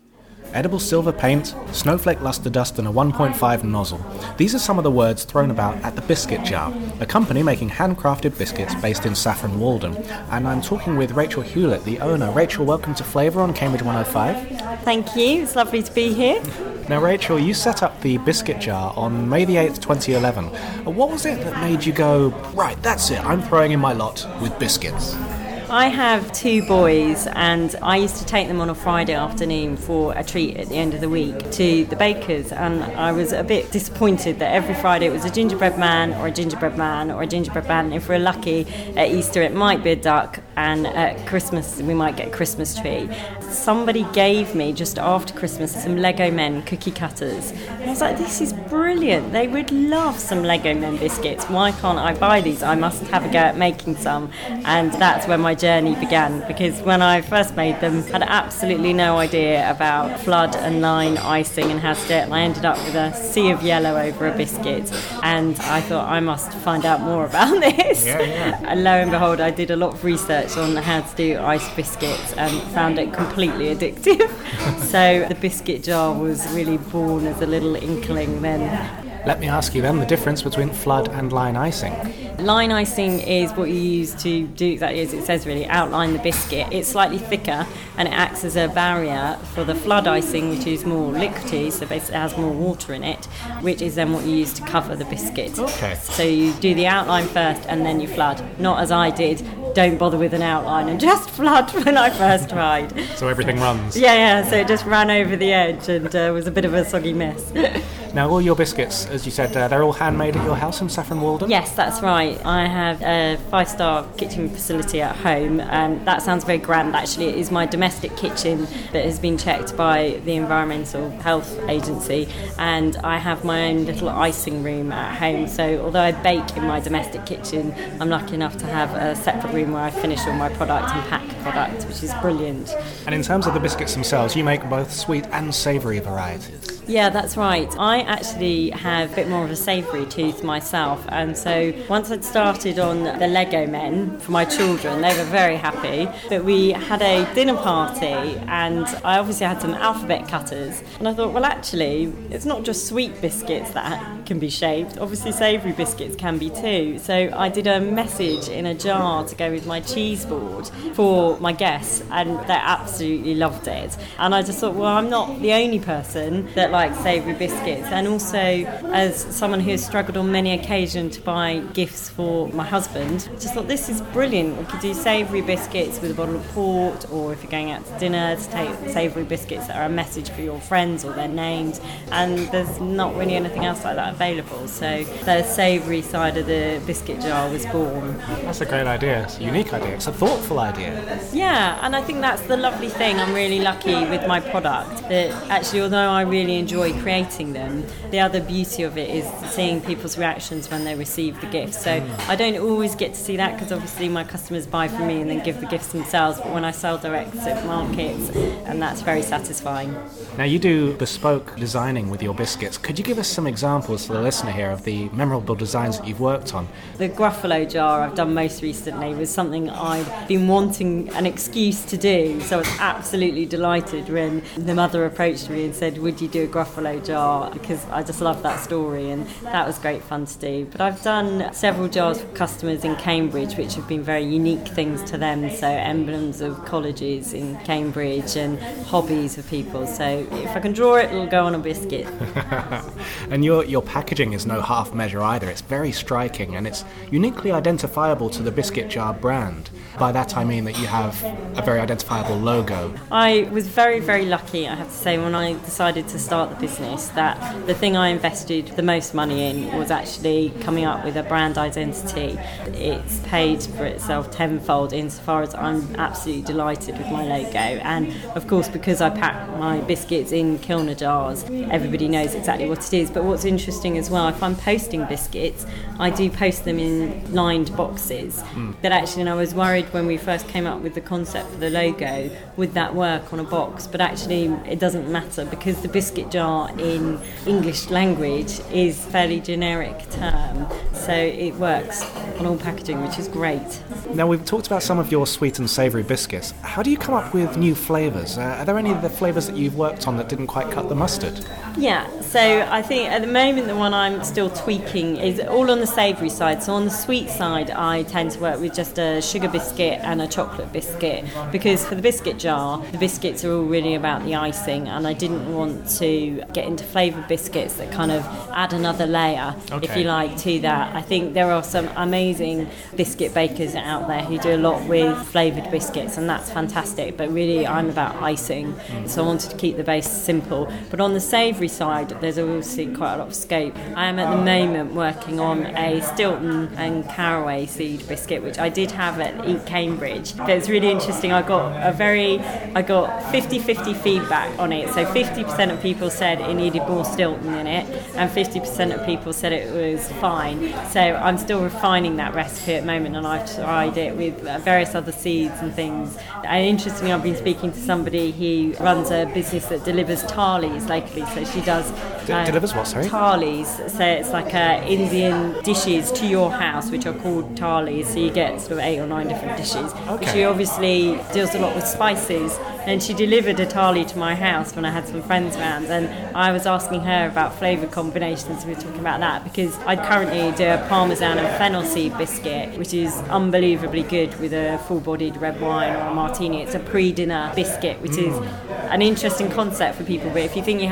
Edible silver paint, snowflake luster dust and a one point five nozzle. These are some of the words thrown about at the Biscuit Jar, a company making handcrafted biscuits based in Saffron Walden. And I'm talking with Rachel Hewlett, the owner. Rachel, welcome to Flavour on Cambridge one oh five. Thank you, it's lovely to be here. Now Rachel, you set up the Biscuit Jar on May the eighth, twenty eleven. What was it that made you go, right, that's it, I'm throwing in my lot with biscuits? I have two boys, and I used to take them on a Friday afternoon for a treat at the end of the week to the bakers, and I was a bit disappointed that every Friday it was a gingerbread man or a gingerbread man or a gingerbread man, and if we're lucky at Easter it might be a duck, and at Christmas we might get a Christmas tree. Somebody gave me just after Christmas some Lego Men cookie cutters, and I was like, this is brilliant, they would love some Lego Men biscuits, why can't I buy these? I must have a go at making some. And that's when my journey began, because when I first made them I had absolutely no idea about flood and line icing and how to do it, and I ended up with a sea of yellow over a biscuit, and I thought I must find out more about this. Yeah, yeah. And lo and behold, I did a lot of research on how to do iced biscuits and found it completely addictive. So the Biscuit Jar was really born as a little inkling then. Let me ask you then the difference between flood and line icing. Line icing is what you use to do exactly as it says, really, outline the biscuit. It's slightly thicker and it acts as a barrier for the flood icing, which is more liquidy, so basically it has more water in it, which is then what you use to cover the biscuit. Okay. So you do the outline first and then you flood, not as I did. Don't bother with an outline and just flood when I first tried. So everything runs? Yeah, yeah, so it just ran over the edge and uh, was a bit of a soggy mess. Now, all your biscuits, as you said, uh, they're all handmade at your house in Saffron Walden? Yes, that's right. I have a five-star kitchen facility at home, and that sounds very grand. Actually, it is my domestic kitchen that has been checked by the Environmental Health Agency, and I have my own little icing room at home. So although I bake in my domestic kitchen, I'm lucky enough to have a separate room where I finish all my product and pack product, which is brilliant. And in terms of the biscuits themselves, you make both sweet and savoury varieties. Yeah, that's right. I actually have a bit more of a savoury tooth myself, and so once I'd started on the Lego men for my children, they were very happy. But we had a dinner party, and I obviously had some alphabet cutters, and I thought, well, actually, it's not just sweet biscuits that can be shaved. Obviously, savoury biscuits can be too. So I did a message in a jar to go with my cheese board for my guests, and they absolutely loved it. And I just thought, well, I'm not the only person that likes savoury biscuits, and also as someone who has struggled on many occasions to buy gifts for my husband, I just thought this is brilliant. We could do savoury biscuits with a bottle of port, or if you're going out to dinner, to take savoury biscuits that are a message for your friends or their names, and there's not really anything else like that available. So the savoury side of the biscuit jar was born. That's a great idea. It's a unique idea. It's a thoughtful idea. Yeah, and I think that's the lovely thing. I'm really lucky with my product that actually, although I really enjoy creating them, the other beauty of it is seeing people's reactions when they receive the gifts. So I don't always get to see that because obviously my customers buy from me and then give the gifts themselves, but when I sell direct to supermarkets, and that's very satisfying. Now, you do bespoke designing with your biscuits. Could you give us some examples for the listener here of the memorable designs that you've worked on? The Gruffalo jar I've done most recently was something I'd been wanting an excuse to do, so I was absolutely delighted when the mother approached me and said, would you do a Gruffalo jar, because I just love that story, and that was great fun to do. But I've done several jars for customers in Cambridge which have been very unique things to them, so emblems of colleges in Cambridge and hobbies of people. So if I can draw it, it'll go on a biscuit. And your your packaging is no half measure either. It's very striking, and it's uniquely identifiable to the Biscuit Jar brand. By that I mean that you have a very identifiable logo. I was very, very lucky, I have to say, when I decided to start the business, that the thing I invested the most money in was actually coming up with a brand identity. It's paid for itself tenfold insofar as I'm absolutely delighted with my logo. And of course, because I pack my biscuits in Kilner jars, everybody knows exactly what it is. But what's interesting as well, if I'm posting biscuits, I do post them in lined boxes. Mm. That actually, and I was worried when we first came up with the concept for the logo, would that work on a box? But actually, it doesn't matter, because the biscuit jar in English language is a fairly generic term, so it works on all packaging, which is great. Now, we've talked about some of your sweet and savoury biscuits. How do you come up with new flavours? Uh, are there any of the flavours that you've worked on that didn't quite cut the mustard? Yeah, so I think at the moment the one I'm still tweaking is all on the savoury side. So on the sweet side, I tend to work with just a sugar biscuit and a chocolate biscuit, because for the biscuit jar, the biscuits are all really about the icing, and I didn't want to get into flavoured biscuits that kind of add another layer, okay, if you like, to that. I think there are some amazing biscuit bakers out there who do a lot with flavoured biscuits, and that's fantastic, but really I'm about icing, mm. so I wanted to keep the base simple. But on the savoury side, there's obviously quite a lot of scope. I am at the moment working on a Stilton and caraway seed biscuit, which I did have at Eat Cambridge. But it's really interesting. I got a very, I got fifty-fifty feedback on it. So fifty percent of people said it needed more Stilton in it, and fifty percent of people said it was fine. So I'm still refining that recipe at the moment, and I've tried it with various other seeds and things. And interestingly, I've been speaking to somebody who runs a business that delivers thalis locally. So she does uh, delivers what? Sorry, thalis. So it's like uh, Indian dishes to your house, which are called thalis. So you get sort of eight or nine different dishes. Okay. She obviously deals a lot with spices, and she delivered a thali to my house when I had some friends around, and I was asking her about flavour combinations. We were talking about that because I currently do a parmesan and fennel seed biscuit, which is unbelievably good with a full-bodied red wine or a martini. It's a pre-dinner biscuit, which mm. is an interesting concept for people, but if you think you have Christmas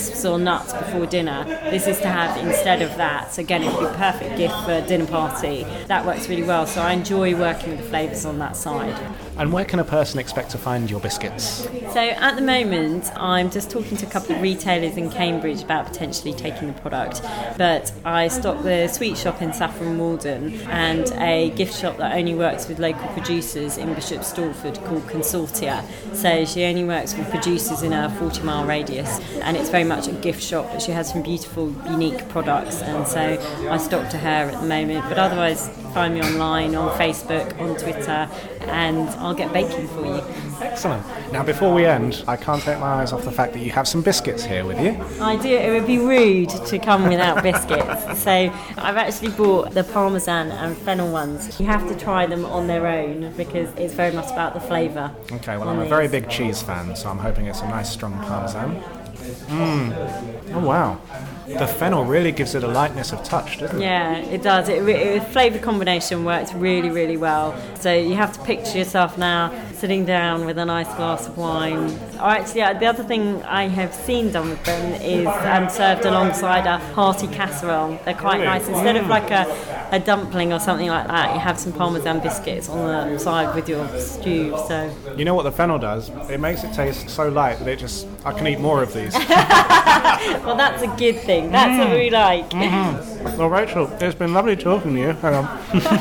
crisps or nuts before dinner. This is to have instead of that. So again, it would be a perfect gift for a dinner party. That works really well. So I enjoy working with the flavours on that side. And where can a person expect to find your biscuits? So at the moment, I'm just talking to a couple of retailers in Cambridge about potentially taking the product. But I stock the sweet shop in Saffron Walden and a gift shop that only works with local producers in Bishop Stortford called Consortia. So she only works with producers in a forty mile radius, and it's very much a gift shop, but she has some beautiful, unique products, and so I stock to her at the moment. But otherwise, find me online, on Facebook, on Twitter, and I'll get baking for you. Excellent. Now, before we end, I can't take my eyes off the fact that you have some biscuits here with you. I do. It would be rude to come without biscuits. So I've actually bought the Parmesan and fennel ones. You have to try them on their own because it's very much about the flavour. Okay, well, I'm a very big cheese fan, so I'm hoping it's a nice strong Parmesan. Mmm. Oh, wow. The fennel really gives it a lightness of touch, doesn't it? Yeah, it does. It, it flavour combination works really, really well. So you have to picture yourself now sitting down with a nice glass of wine. Or actually, uh, the other thing I have seen done with them is um, served alongside a hearty casserole. They're quite Really? nice. Instead Mm. of like a, a dumpling or something like that, you have some Parmesan biscuits on the side with your stew. So You know what the fennel does? It makes it taste so light that it just... I can eat more of these. well, that's a good thing. That's Mm. what we like. Mm-hmm. Well, Rachel, it's been lovely talking to you. Hang on.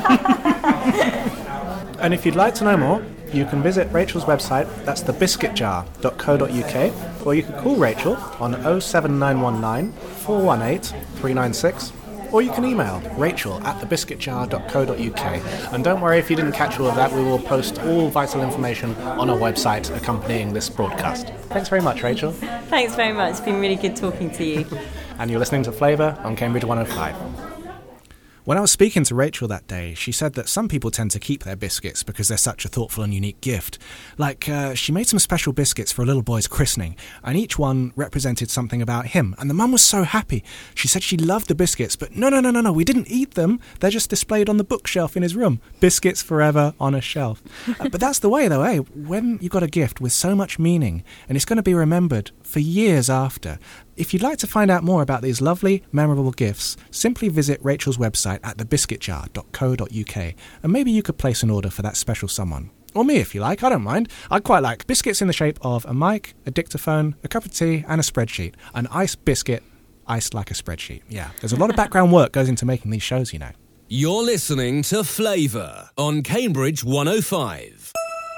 And if you'd like to know more, you can visit Rachel's website, that's the biscuit jar dot co dot uk, or you can call Rachel on oh seven nine one nine, four one eight, three nine six, or you can email rachel at the biscuit jar dot co dot uk. And don't worry if you didn't catch all of that, we will post all vital information on our website accompanying this broadcast. Thanks very much, Rachel. Thanks very much. It's been really good talking to you. And you're listening to Flavour on Cambridge one oh five. When I was speaking to Rachel that day, she said that some people tend to keep their biscuits because they're such a thoughtful and unique gift. Like, uh, she made some special biscuits for a little boy's christening, and each one represented something about him, and the mum was so happy. She said she loved the biscuits, but no, no, no, no, no, we didn't eat them. They're just displayed on the bookshelf in his room. Biscuits forever on a shelf. Uh, but that's the way, though, eh? When you've got a gift with so much meaning, and it's going to be remembered for years after. If you'd like to find out more about these lovely, memorable gifts, simply visit Rachel's website at the biscuit jar dot co dot uk, and maybe you could place an order for that special someone. Or me, if you like, I don't mind. I quite like biscuits in the shape of a mic, a dictaphone, a cup of tea, and a spreadsheet. An iced biscuit, iced like a spreadsheet. Yeah, there's a lot of background work goes into making these shows, you know. You're listening to Flavour on Cambridge one oh five.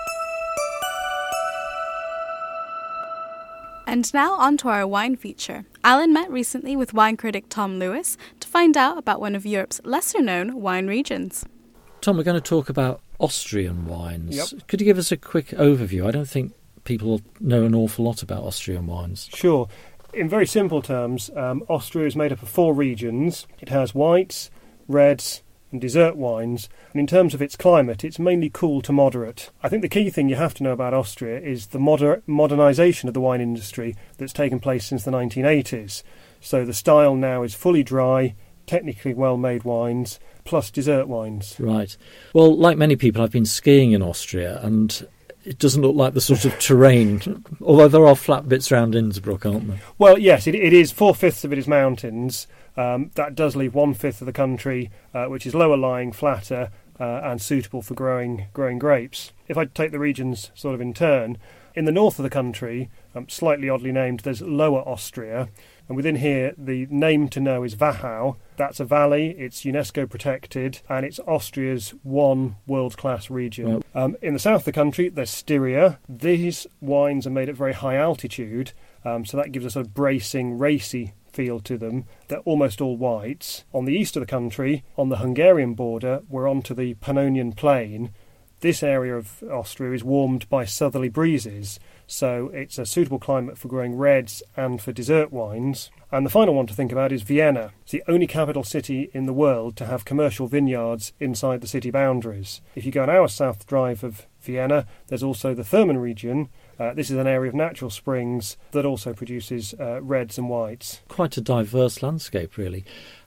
And now on to our wine feature. Alan met recently with wine critic Tom Lewis to find out about one of Europe's lesser-known wine regions. Tom, we're going to talk about Austrian wines. Yep. Could you give us a quick overview? I don't think people know an awful lot about Austrian wines. Sure. In very simple terms, um, Austria is made up of four regions. It has whites, reds, and dessert wines, and in terms of its climate, it's mainly cool to moderate. I think the key thing you have to know about Austria is the moder- modernisation of the wine industry that's taken place since the nineteen eighties. So the style now is fully dry, technically well-made wines, plus dessert wines. Right. Well, like many people, I've been skiing in Austria, and it doesn't look like the sort of terrain, although there are flat bits around Innsbruck, aren't there? Well, yes, it, it is. Four-fifths of it is mountains. Um, that does leave one-fifth of the country, uh, which is lower-lying, flatter, uh, and suitable for growing growing grapes. If I take the regions sort of in turn, in the north of the country, um, slightly oddly named, there's Lower Austria, and within here, the name to know is Wachau. That's a valley, it's UNESCO protected, and it's Austria's one world-class region. Well, um, in the south of the country, there's Styria. These wines are made at very high altitude, um, so that gives a sort of bracing, racy feel to them. They're almost all whites. On the east of the country, on the Hungarian border, we're onto the Pannonian Plain. This area of Austria is warmed by southerly breezes, so it's a suitable climate for growing reds and for dessert wines. And the final one to think about is Vienna. It's the only capital city in the world to have commercial vineyards inside the city boundaries. If you go an hour south drive of Vienna, there's also the Thurman region. Uh, this is an area of natural springs that also produces uh, reds and whites. Quite a diverse landscape, really.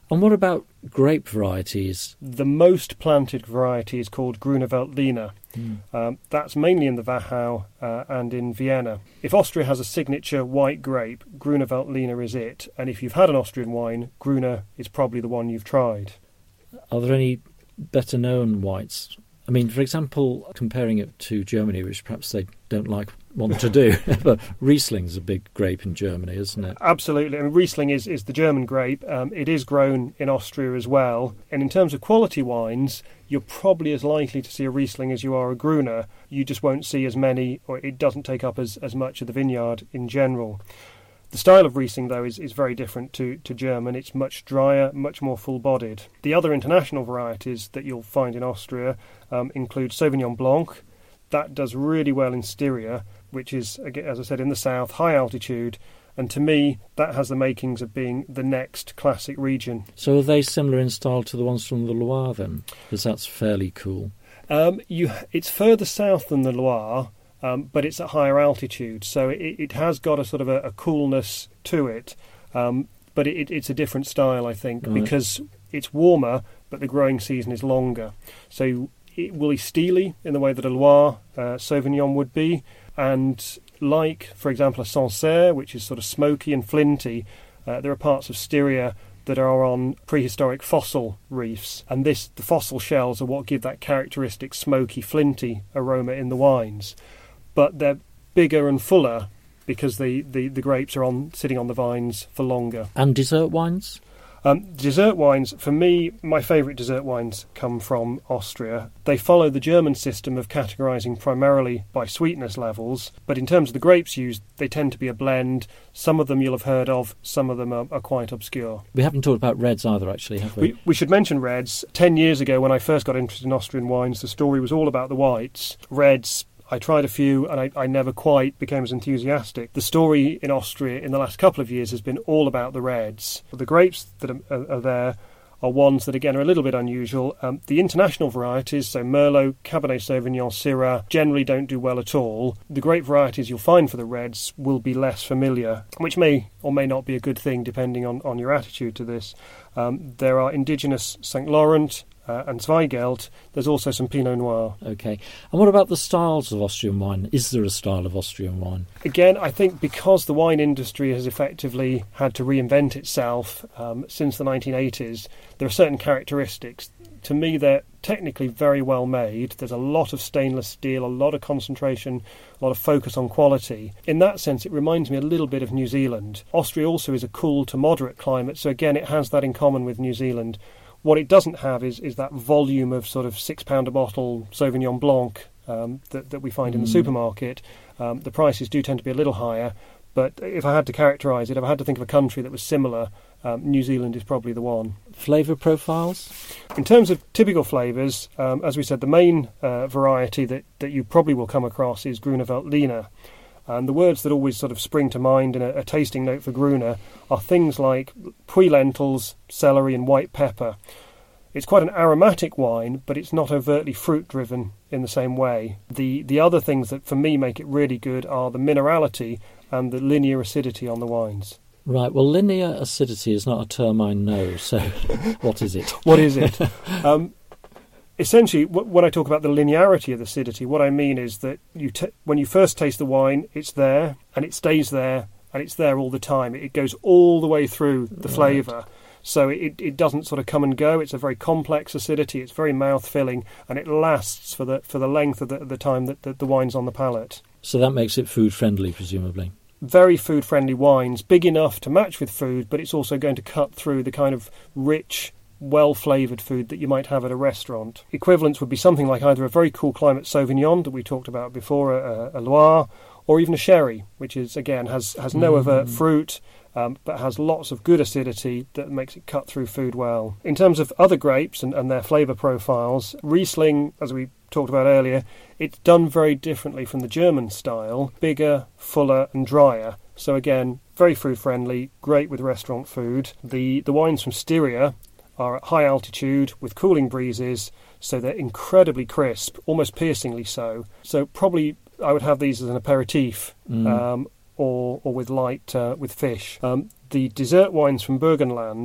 And what about grape varieties? The most planted variety is called Grüne Veltliner. Mm. Um, that's mainly in the Wachau uh, and in Vienna. If Austria has a signature white grape, Grüne Veltliner is it. And if you've had an Austrian wine, Grüne is probably the one you've tried. Are there any better known whites? I mean, for example, comparing it to Germany, which perhaps they don't like want to do, but Riesling's a big grape in Germany, isn't it? Absolutely. I mean, Riesling is, is the German grape. Um, it is grown in Austria as well. And in terms of quality wines, you're probably as likely to see a Riesling as you are a Gruner. You just won't see as many, or it doesn't take up as, as much of the vineyard in general. The style of Riesling, though, is, is very different to, to German. It's much drier, much more full-bodied. The other international varieties that you'll find in Austria um, include Sauvignon Blanc. That does really well in Styria, which is, as I said, in the south, high altitude. And to me, that has the makings of being the next classic region. So are they similar in style to the ones from the Loire, then? Because that's fairly cool. Um, you, it's further south than the Loire, Um, but it's at higher altitude, so it, it has got a sort of a, a coolness to it. Um, but it, it's a different style, I think, right. because it's warmer, but the growing season is longer. So it will be steely in the way that a Loire uh, Sauvignon would be, and like, for example, a Sancerre, which is sort of smoky and flinty, uh, there are parts of Styria that are on prehistoric fossil reefs, and this the fossil shells are what give that characteristic smoky, flinty aroma in the wines. But they're bigger and fuller because the, the, the grapes are on sitting on the vines for longer. And dessert wines? Um, dessert wines, for me, my favourite dessert wines come from Austria. They follow the German system of categorising primarily by sweetness levels, but in terms of the grapes used, they tend to be a blend. Some of them you'll have heard of, some of them are, are quite obscure. We haven't talked about reds either, actually, have we? we? We should mention reds. Ten years ago, when I first got interested in Austrian wines, the story was all about the whites. Reds, I tried a few and I, I never quite became as enthusiastic. The story in Austria in the last couple of years has been all about the reds. The grapes that are, are, are there are ones that, again, are a little bit unusual. Um, the international varieties, so Merlot, Cabernet Sauvignon, Syrah, generally don't do well at all. The grape varieties you'll find for the reds will be less familiar, which may or may not be a good thing depending on, on your attitude to this. Um, there are indigenous Saint Laurent, Uh, and Zweigelt. There's also some Pinot Noir. Okay. And what about the styles of Austrian wine? Is there a style of Austrian wine? Again, I think because the wine industry has effectively had to reinvent itself um, since the nineteen eighties, there are certain characteristics. To me, they're technically very well made. There's a lot of stainless steel, a lot of concentration, a lot of focus on quality. In that sense, it reminds me a little bit of New Zealand. Austria also is a cool to moderate climate, so again, it has that in common with New Zealand. What it doesn't have is, is that volume of sort of six-pound a bottle Sauvignon Blanc um, that, that we find mm. in the supermarket. Um, the prices do tend to be a little higher, but if I had to characterise it, if I had to think of a country that was similar, um, New Zealand is probably the one. Flavour profiles? In terms of typical flavours, um, as we said, the main uh, variety that, that you probably will come across is Grüne Veltliner. And the words that always sort of spring to mind in a, a tasting note for Gruner are things like puy lentils, celery and white pepper. It's quite an aromatic wine, but it's not overtly fruit-driven in the same way. The the other things that for me make it really good are the minerality and the linear acidity on the wines. Right, well, linear acidity is not a term I know, so what is it? What is it? um, Essentially, when I talk about the linearity of the acidity, what I mean is that you t- when you first taste the wine, it's there, and it stays there, and it's there all the time. It goes all the way through the flavour. So it, it doesn't sort of come and go. It's a very complex acidity. It's very mouth-filling, and it lasts for the for the length of the, the time that the, the wine's on the palate. So that makes it food-friendly, presumably? Very food-friendly wines, big enough to match with food, but it's also going to cut through the kind of rich, well-flavoured food that you might have at a restaurant. Equivalents would be something like either a very cool climate Sauvignon that we talked about before, a, a Loire, or even a sherry, which is, again, has, has no mm. overt fruit, um, but has lots of good acidity that makes it cut through food well. In terms of other grapes and, and their flavour profiles, Riesling, as we talked about earlier, it's done very differently from the German style, bigger, fuller and drier. So again, very food-friendly, great with restaurant food. The, the wines from Styria are at high altitude with cooling breezes, so they're incredibly crisp, almost piercingly so. So probably I would have these as an aperitif mm. um, or or with light uh, with fish. Um, the dessert wines from Burgenland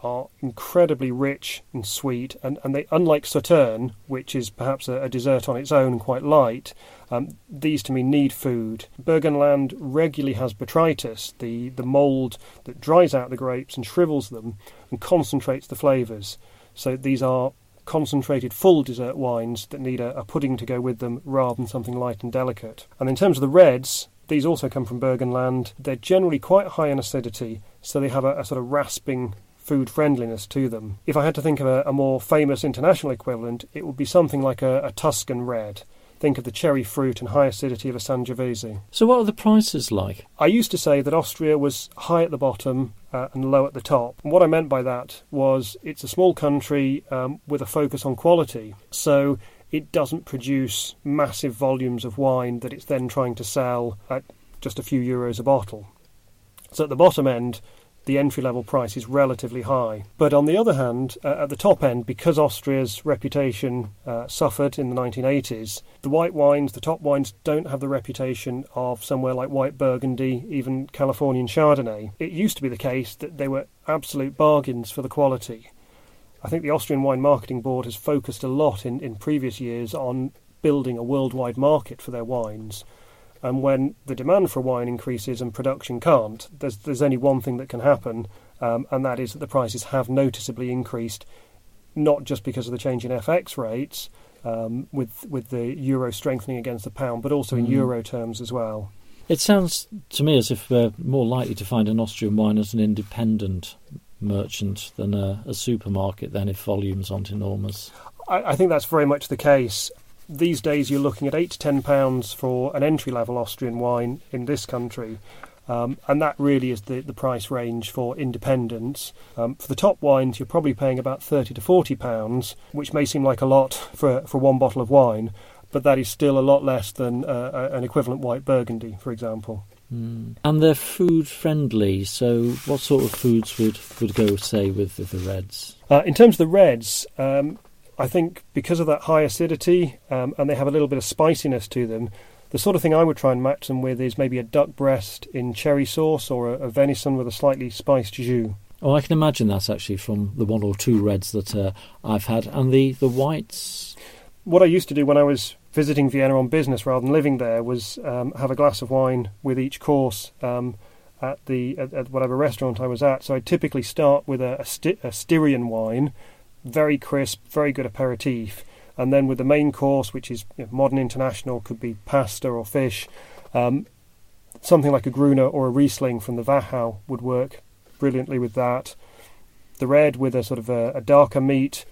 are incredibly rich and sweet, and, and they, unlike Sauterne, which is perhaps a, a dessert on its own and quite light, um, these to me need food. Burgenland regularly has botrytis, the, the mould that dries out the grapes and shrivels them and concentrates the flavours. So these are concentrated full dessert wines that need a, a pudding to go with them rather than something light and delicate. And in terms of the reds, these also come from Burgenland. They're generally quite high in acidity, so they have a, a sort of rasping food friendliness to them. If I had to think of a, a more famous international equivalent, it would be something like a, a Tuscan red. Think of the cherry fruit and high acidity of a Sangiovese. So what are the prices like? I used to say that Austria was high at the bottom uh, and low at the top. And what I meant by that was it's a small country um, with a focus on quality. So it doesn't produce massive volumes of wine that it's then trying to sell at just a few euros a bottle. So at the bottom end, the entry-level price is relatively high. But on the other hand, uh, at the top end, because Austria's reputation uh, suffered in the nineteen eighties, the white wines, the top wines, don't have the reputation of somewhere like White Burgundy, even Californian Chardonnay. It used to be the case that they were absolute bargains for the quality. I think the Austrian Wine Marketing Board has focused a lot in, in previous years on building a worldwide market for their wines. And when the demand for wine increases and production can't, there's, there's only one thing that can happen, um, and that is that the prices have noticeably increased, not just because of the change in F X rates, um, with, with the euro strengthening against the pound, but also in mm. euro terms as well. It sounds to me as if we're more likely to find an Austrian wine as an independent merchant than a, a supermarket then, if volumes aren't enormous. I, I think that's very much the case. These days you're looking at eight to ten pounds for an entry-level Austrian wine in this country, um, and that really is the, the price range for independents. Um, for the top wines you're probably paying about thirty to forty pounds, which may seem like a lot for, for one bottle of wine, but that is still a lot less than uh, an equivalent white Burgundy, for example. Mm. And they're food friendly, so what sort of foods would, would go, say, with, with the reds? Uh, in terms of the reds, um, I think because of that high acidity um, and they have a little bit of spiciness to them, the sort of thing I would try and match them with is maybe a duck breast in cherry sauce or a, a venison with a slightly spiced jus. Oh, I can imagine that actually from the one or two reds that uh, I've had. And the, the whites? What I used to do when I was visiting Vienna on business rather than living there was um, have a glass of wine with each course um, at the at, at whatever restaurant I was at. So I'd typically start with a, a, Sti- a Styrian wine, very crisp, very good aperitif, and then with the main course, which is you know, modern international, could be pasta or fish, um, something like a Gruner or a Riesling from the Wachau would work brilliantly with that. The red with a sort of a, a darker meat,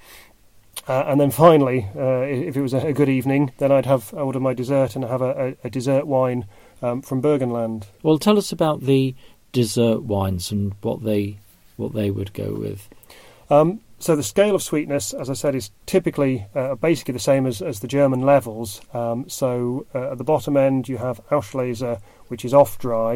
uh, and then finally, uh, if it was a, a good evening, then I'd have I order my dessert and have a, a, a dessert wine um, from Burgenland. Well, tell us about the dessert wines and what they what they would go with. Um, So the scale of sweetness, as I said, is typically uh, basically the same as, as the German levels. Um, so uh, at the bottom end you have Auslese, which is off-dry.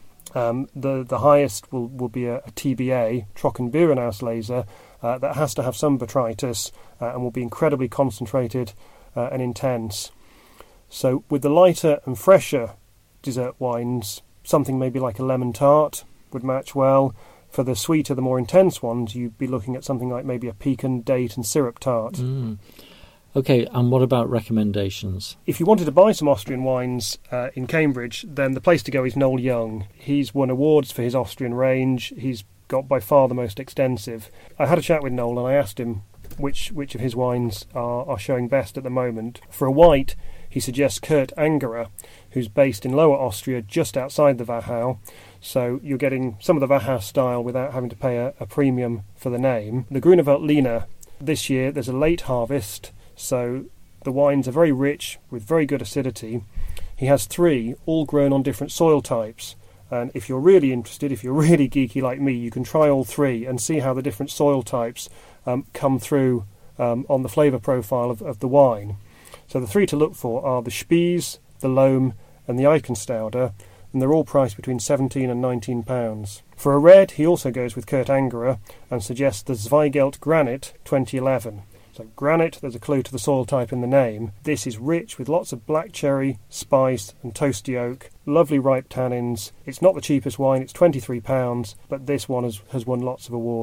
Um, the the highest will, will be a, a T B A, Trockenbeeren Auslese, uh, that has to have some botrytis uh, and will be incredibly concentrated uh, and intense. So with the lighter and fresher dessert wines, something maybe like a lemon tart would match well. For the sweeter, the more intense ones, you'd be looking at something like maybe a pecan, date and syrup tart. Mm. OK, and what about recommendations? If you wanted to buy some Austrian wines uh, in Cambridge, then the place to go is Noel Young. He's won awards for his Austrian range. He's got by far the most extensive. I had a chat with Noel and I asked him which which of his wines are, are showing best at the moment. For a white, he suggests Kurt Angerer, who's based in Lower Austria, just outside the Wachau. So you're getting some of the Wachau style without having to pay a, a premium for the name. The Grüne Veltliner, this year there's a late harvest, so the wines are very rich with very good acidity. He has three, all grown on different soil types. And if you're really interested, if you're really geeky like me, you can try all three and see how the different soil types um, come through um, on the flavour profile of, of the wine. So the three to look for are the Spies, the Loam and the Eichenstauder, and they're all priced between seventeen and nineteen pounds. For a red, he also goes with Kurt Angerer and suggests the Zweigelt Granite twenty eleven. So granite, there's a clue to the soil type in the name. This is rich with lots of black cherry, spice and toasty oak, lovely ripe tannins. It's not the cheapest wine, it's twenty-three pounds, but this one has, has won lots of awards.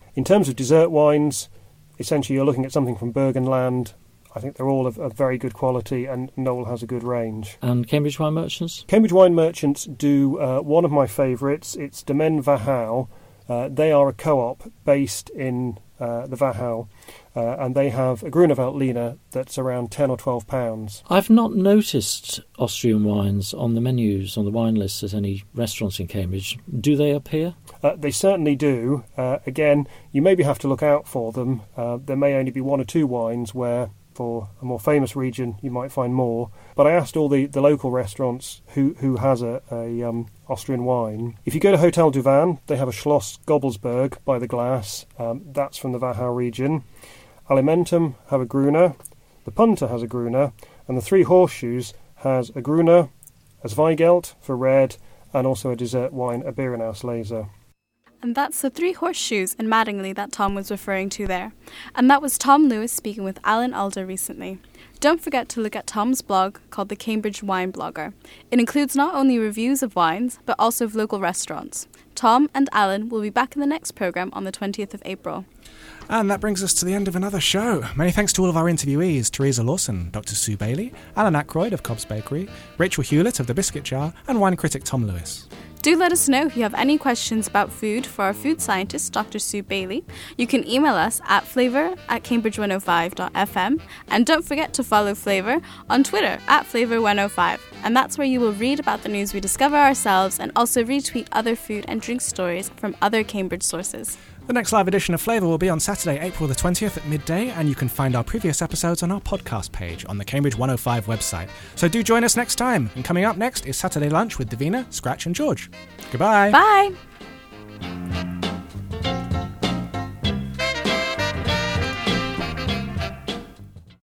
In terms of dessert wines, essentially you're looking at something from Burgenland. I think they're all of, of very good quality, and Knoll has a good range. And Cambridge Wine Merchants? Cambridge Wine Merchants do uh, one of my favourites. It's Domaine Vahau. Uh, they are a co-op based in uh, the Wachau, uh, and they have a Gruner Veltliner that's around ten or twelve pounds. I've not noticed Austrian wines on the menus, on the wine lists at any restaurants in Cambridge. Do they appear? Uh, they certainly do. Uh, again, you maybe have to look out for them. Uh, there may only be one or two wines where, for a more famous region, you might find more. But I asked all the, the local restaurants who, who has a, a um, Austrian wine. If you go to Hotel du Vin, they have a Schloss Gobelsberg by the glass. Um, that's from the Wachau region. Alimentum have a Gruner. The Punter has a Gruner. And the Three Horseshoes has a Gruner, a Zweigelt for red, and also a dessert wine, a Beerenauslese. And that's the Three Horseshoes in Mattingly that Tom was referring to there. And that was Tom Lewis speaking with Alan Alder recently. Don't forget to look at Tom's blog called the Cambridge Wine Blogger. It includes not only reviews of wines, but also of local restaurants. Tom and Alan will be back in the next programme on the twentieth of April. And that brings us to the end of another show. Many thanks to all of our interviewees, Teresa Lawson, Doctor Sue Bailey, Alan Ackroyd of Cobb's Bakery, Rachel Hewlett of The Biscuit Jar, and wine critic Tom Lewis. Do let us know if you have any questions about food for our food scientist, Doctor Sue Bailey. You can email us at flavour at cambridge one oh five dot f m. And don't forget to follow Flavour on Twitter at flavour one oh five. And that's where you will read about the news we discover ourselves and also retweet other food and drink stories from other Cambridge sources. The next live edition of Flavour will be on Saturday, April the twentieth at midday, and you can find our previous episodes on our podcast page on the Cambridge one oh five website. So do join us next time. And coming up next is Saturday Lunch with Davina, Scratch and George. Goodbye. Bye.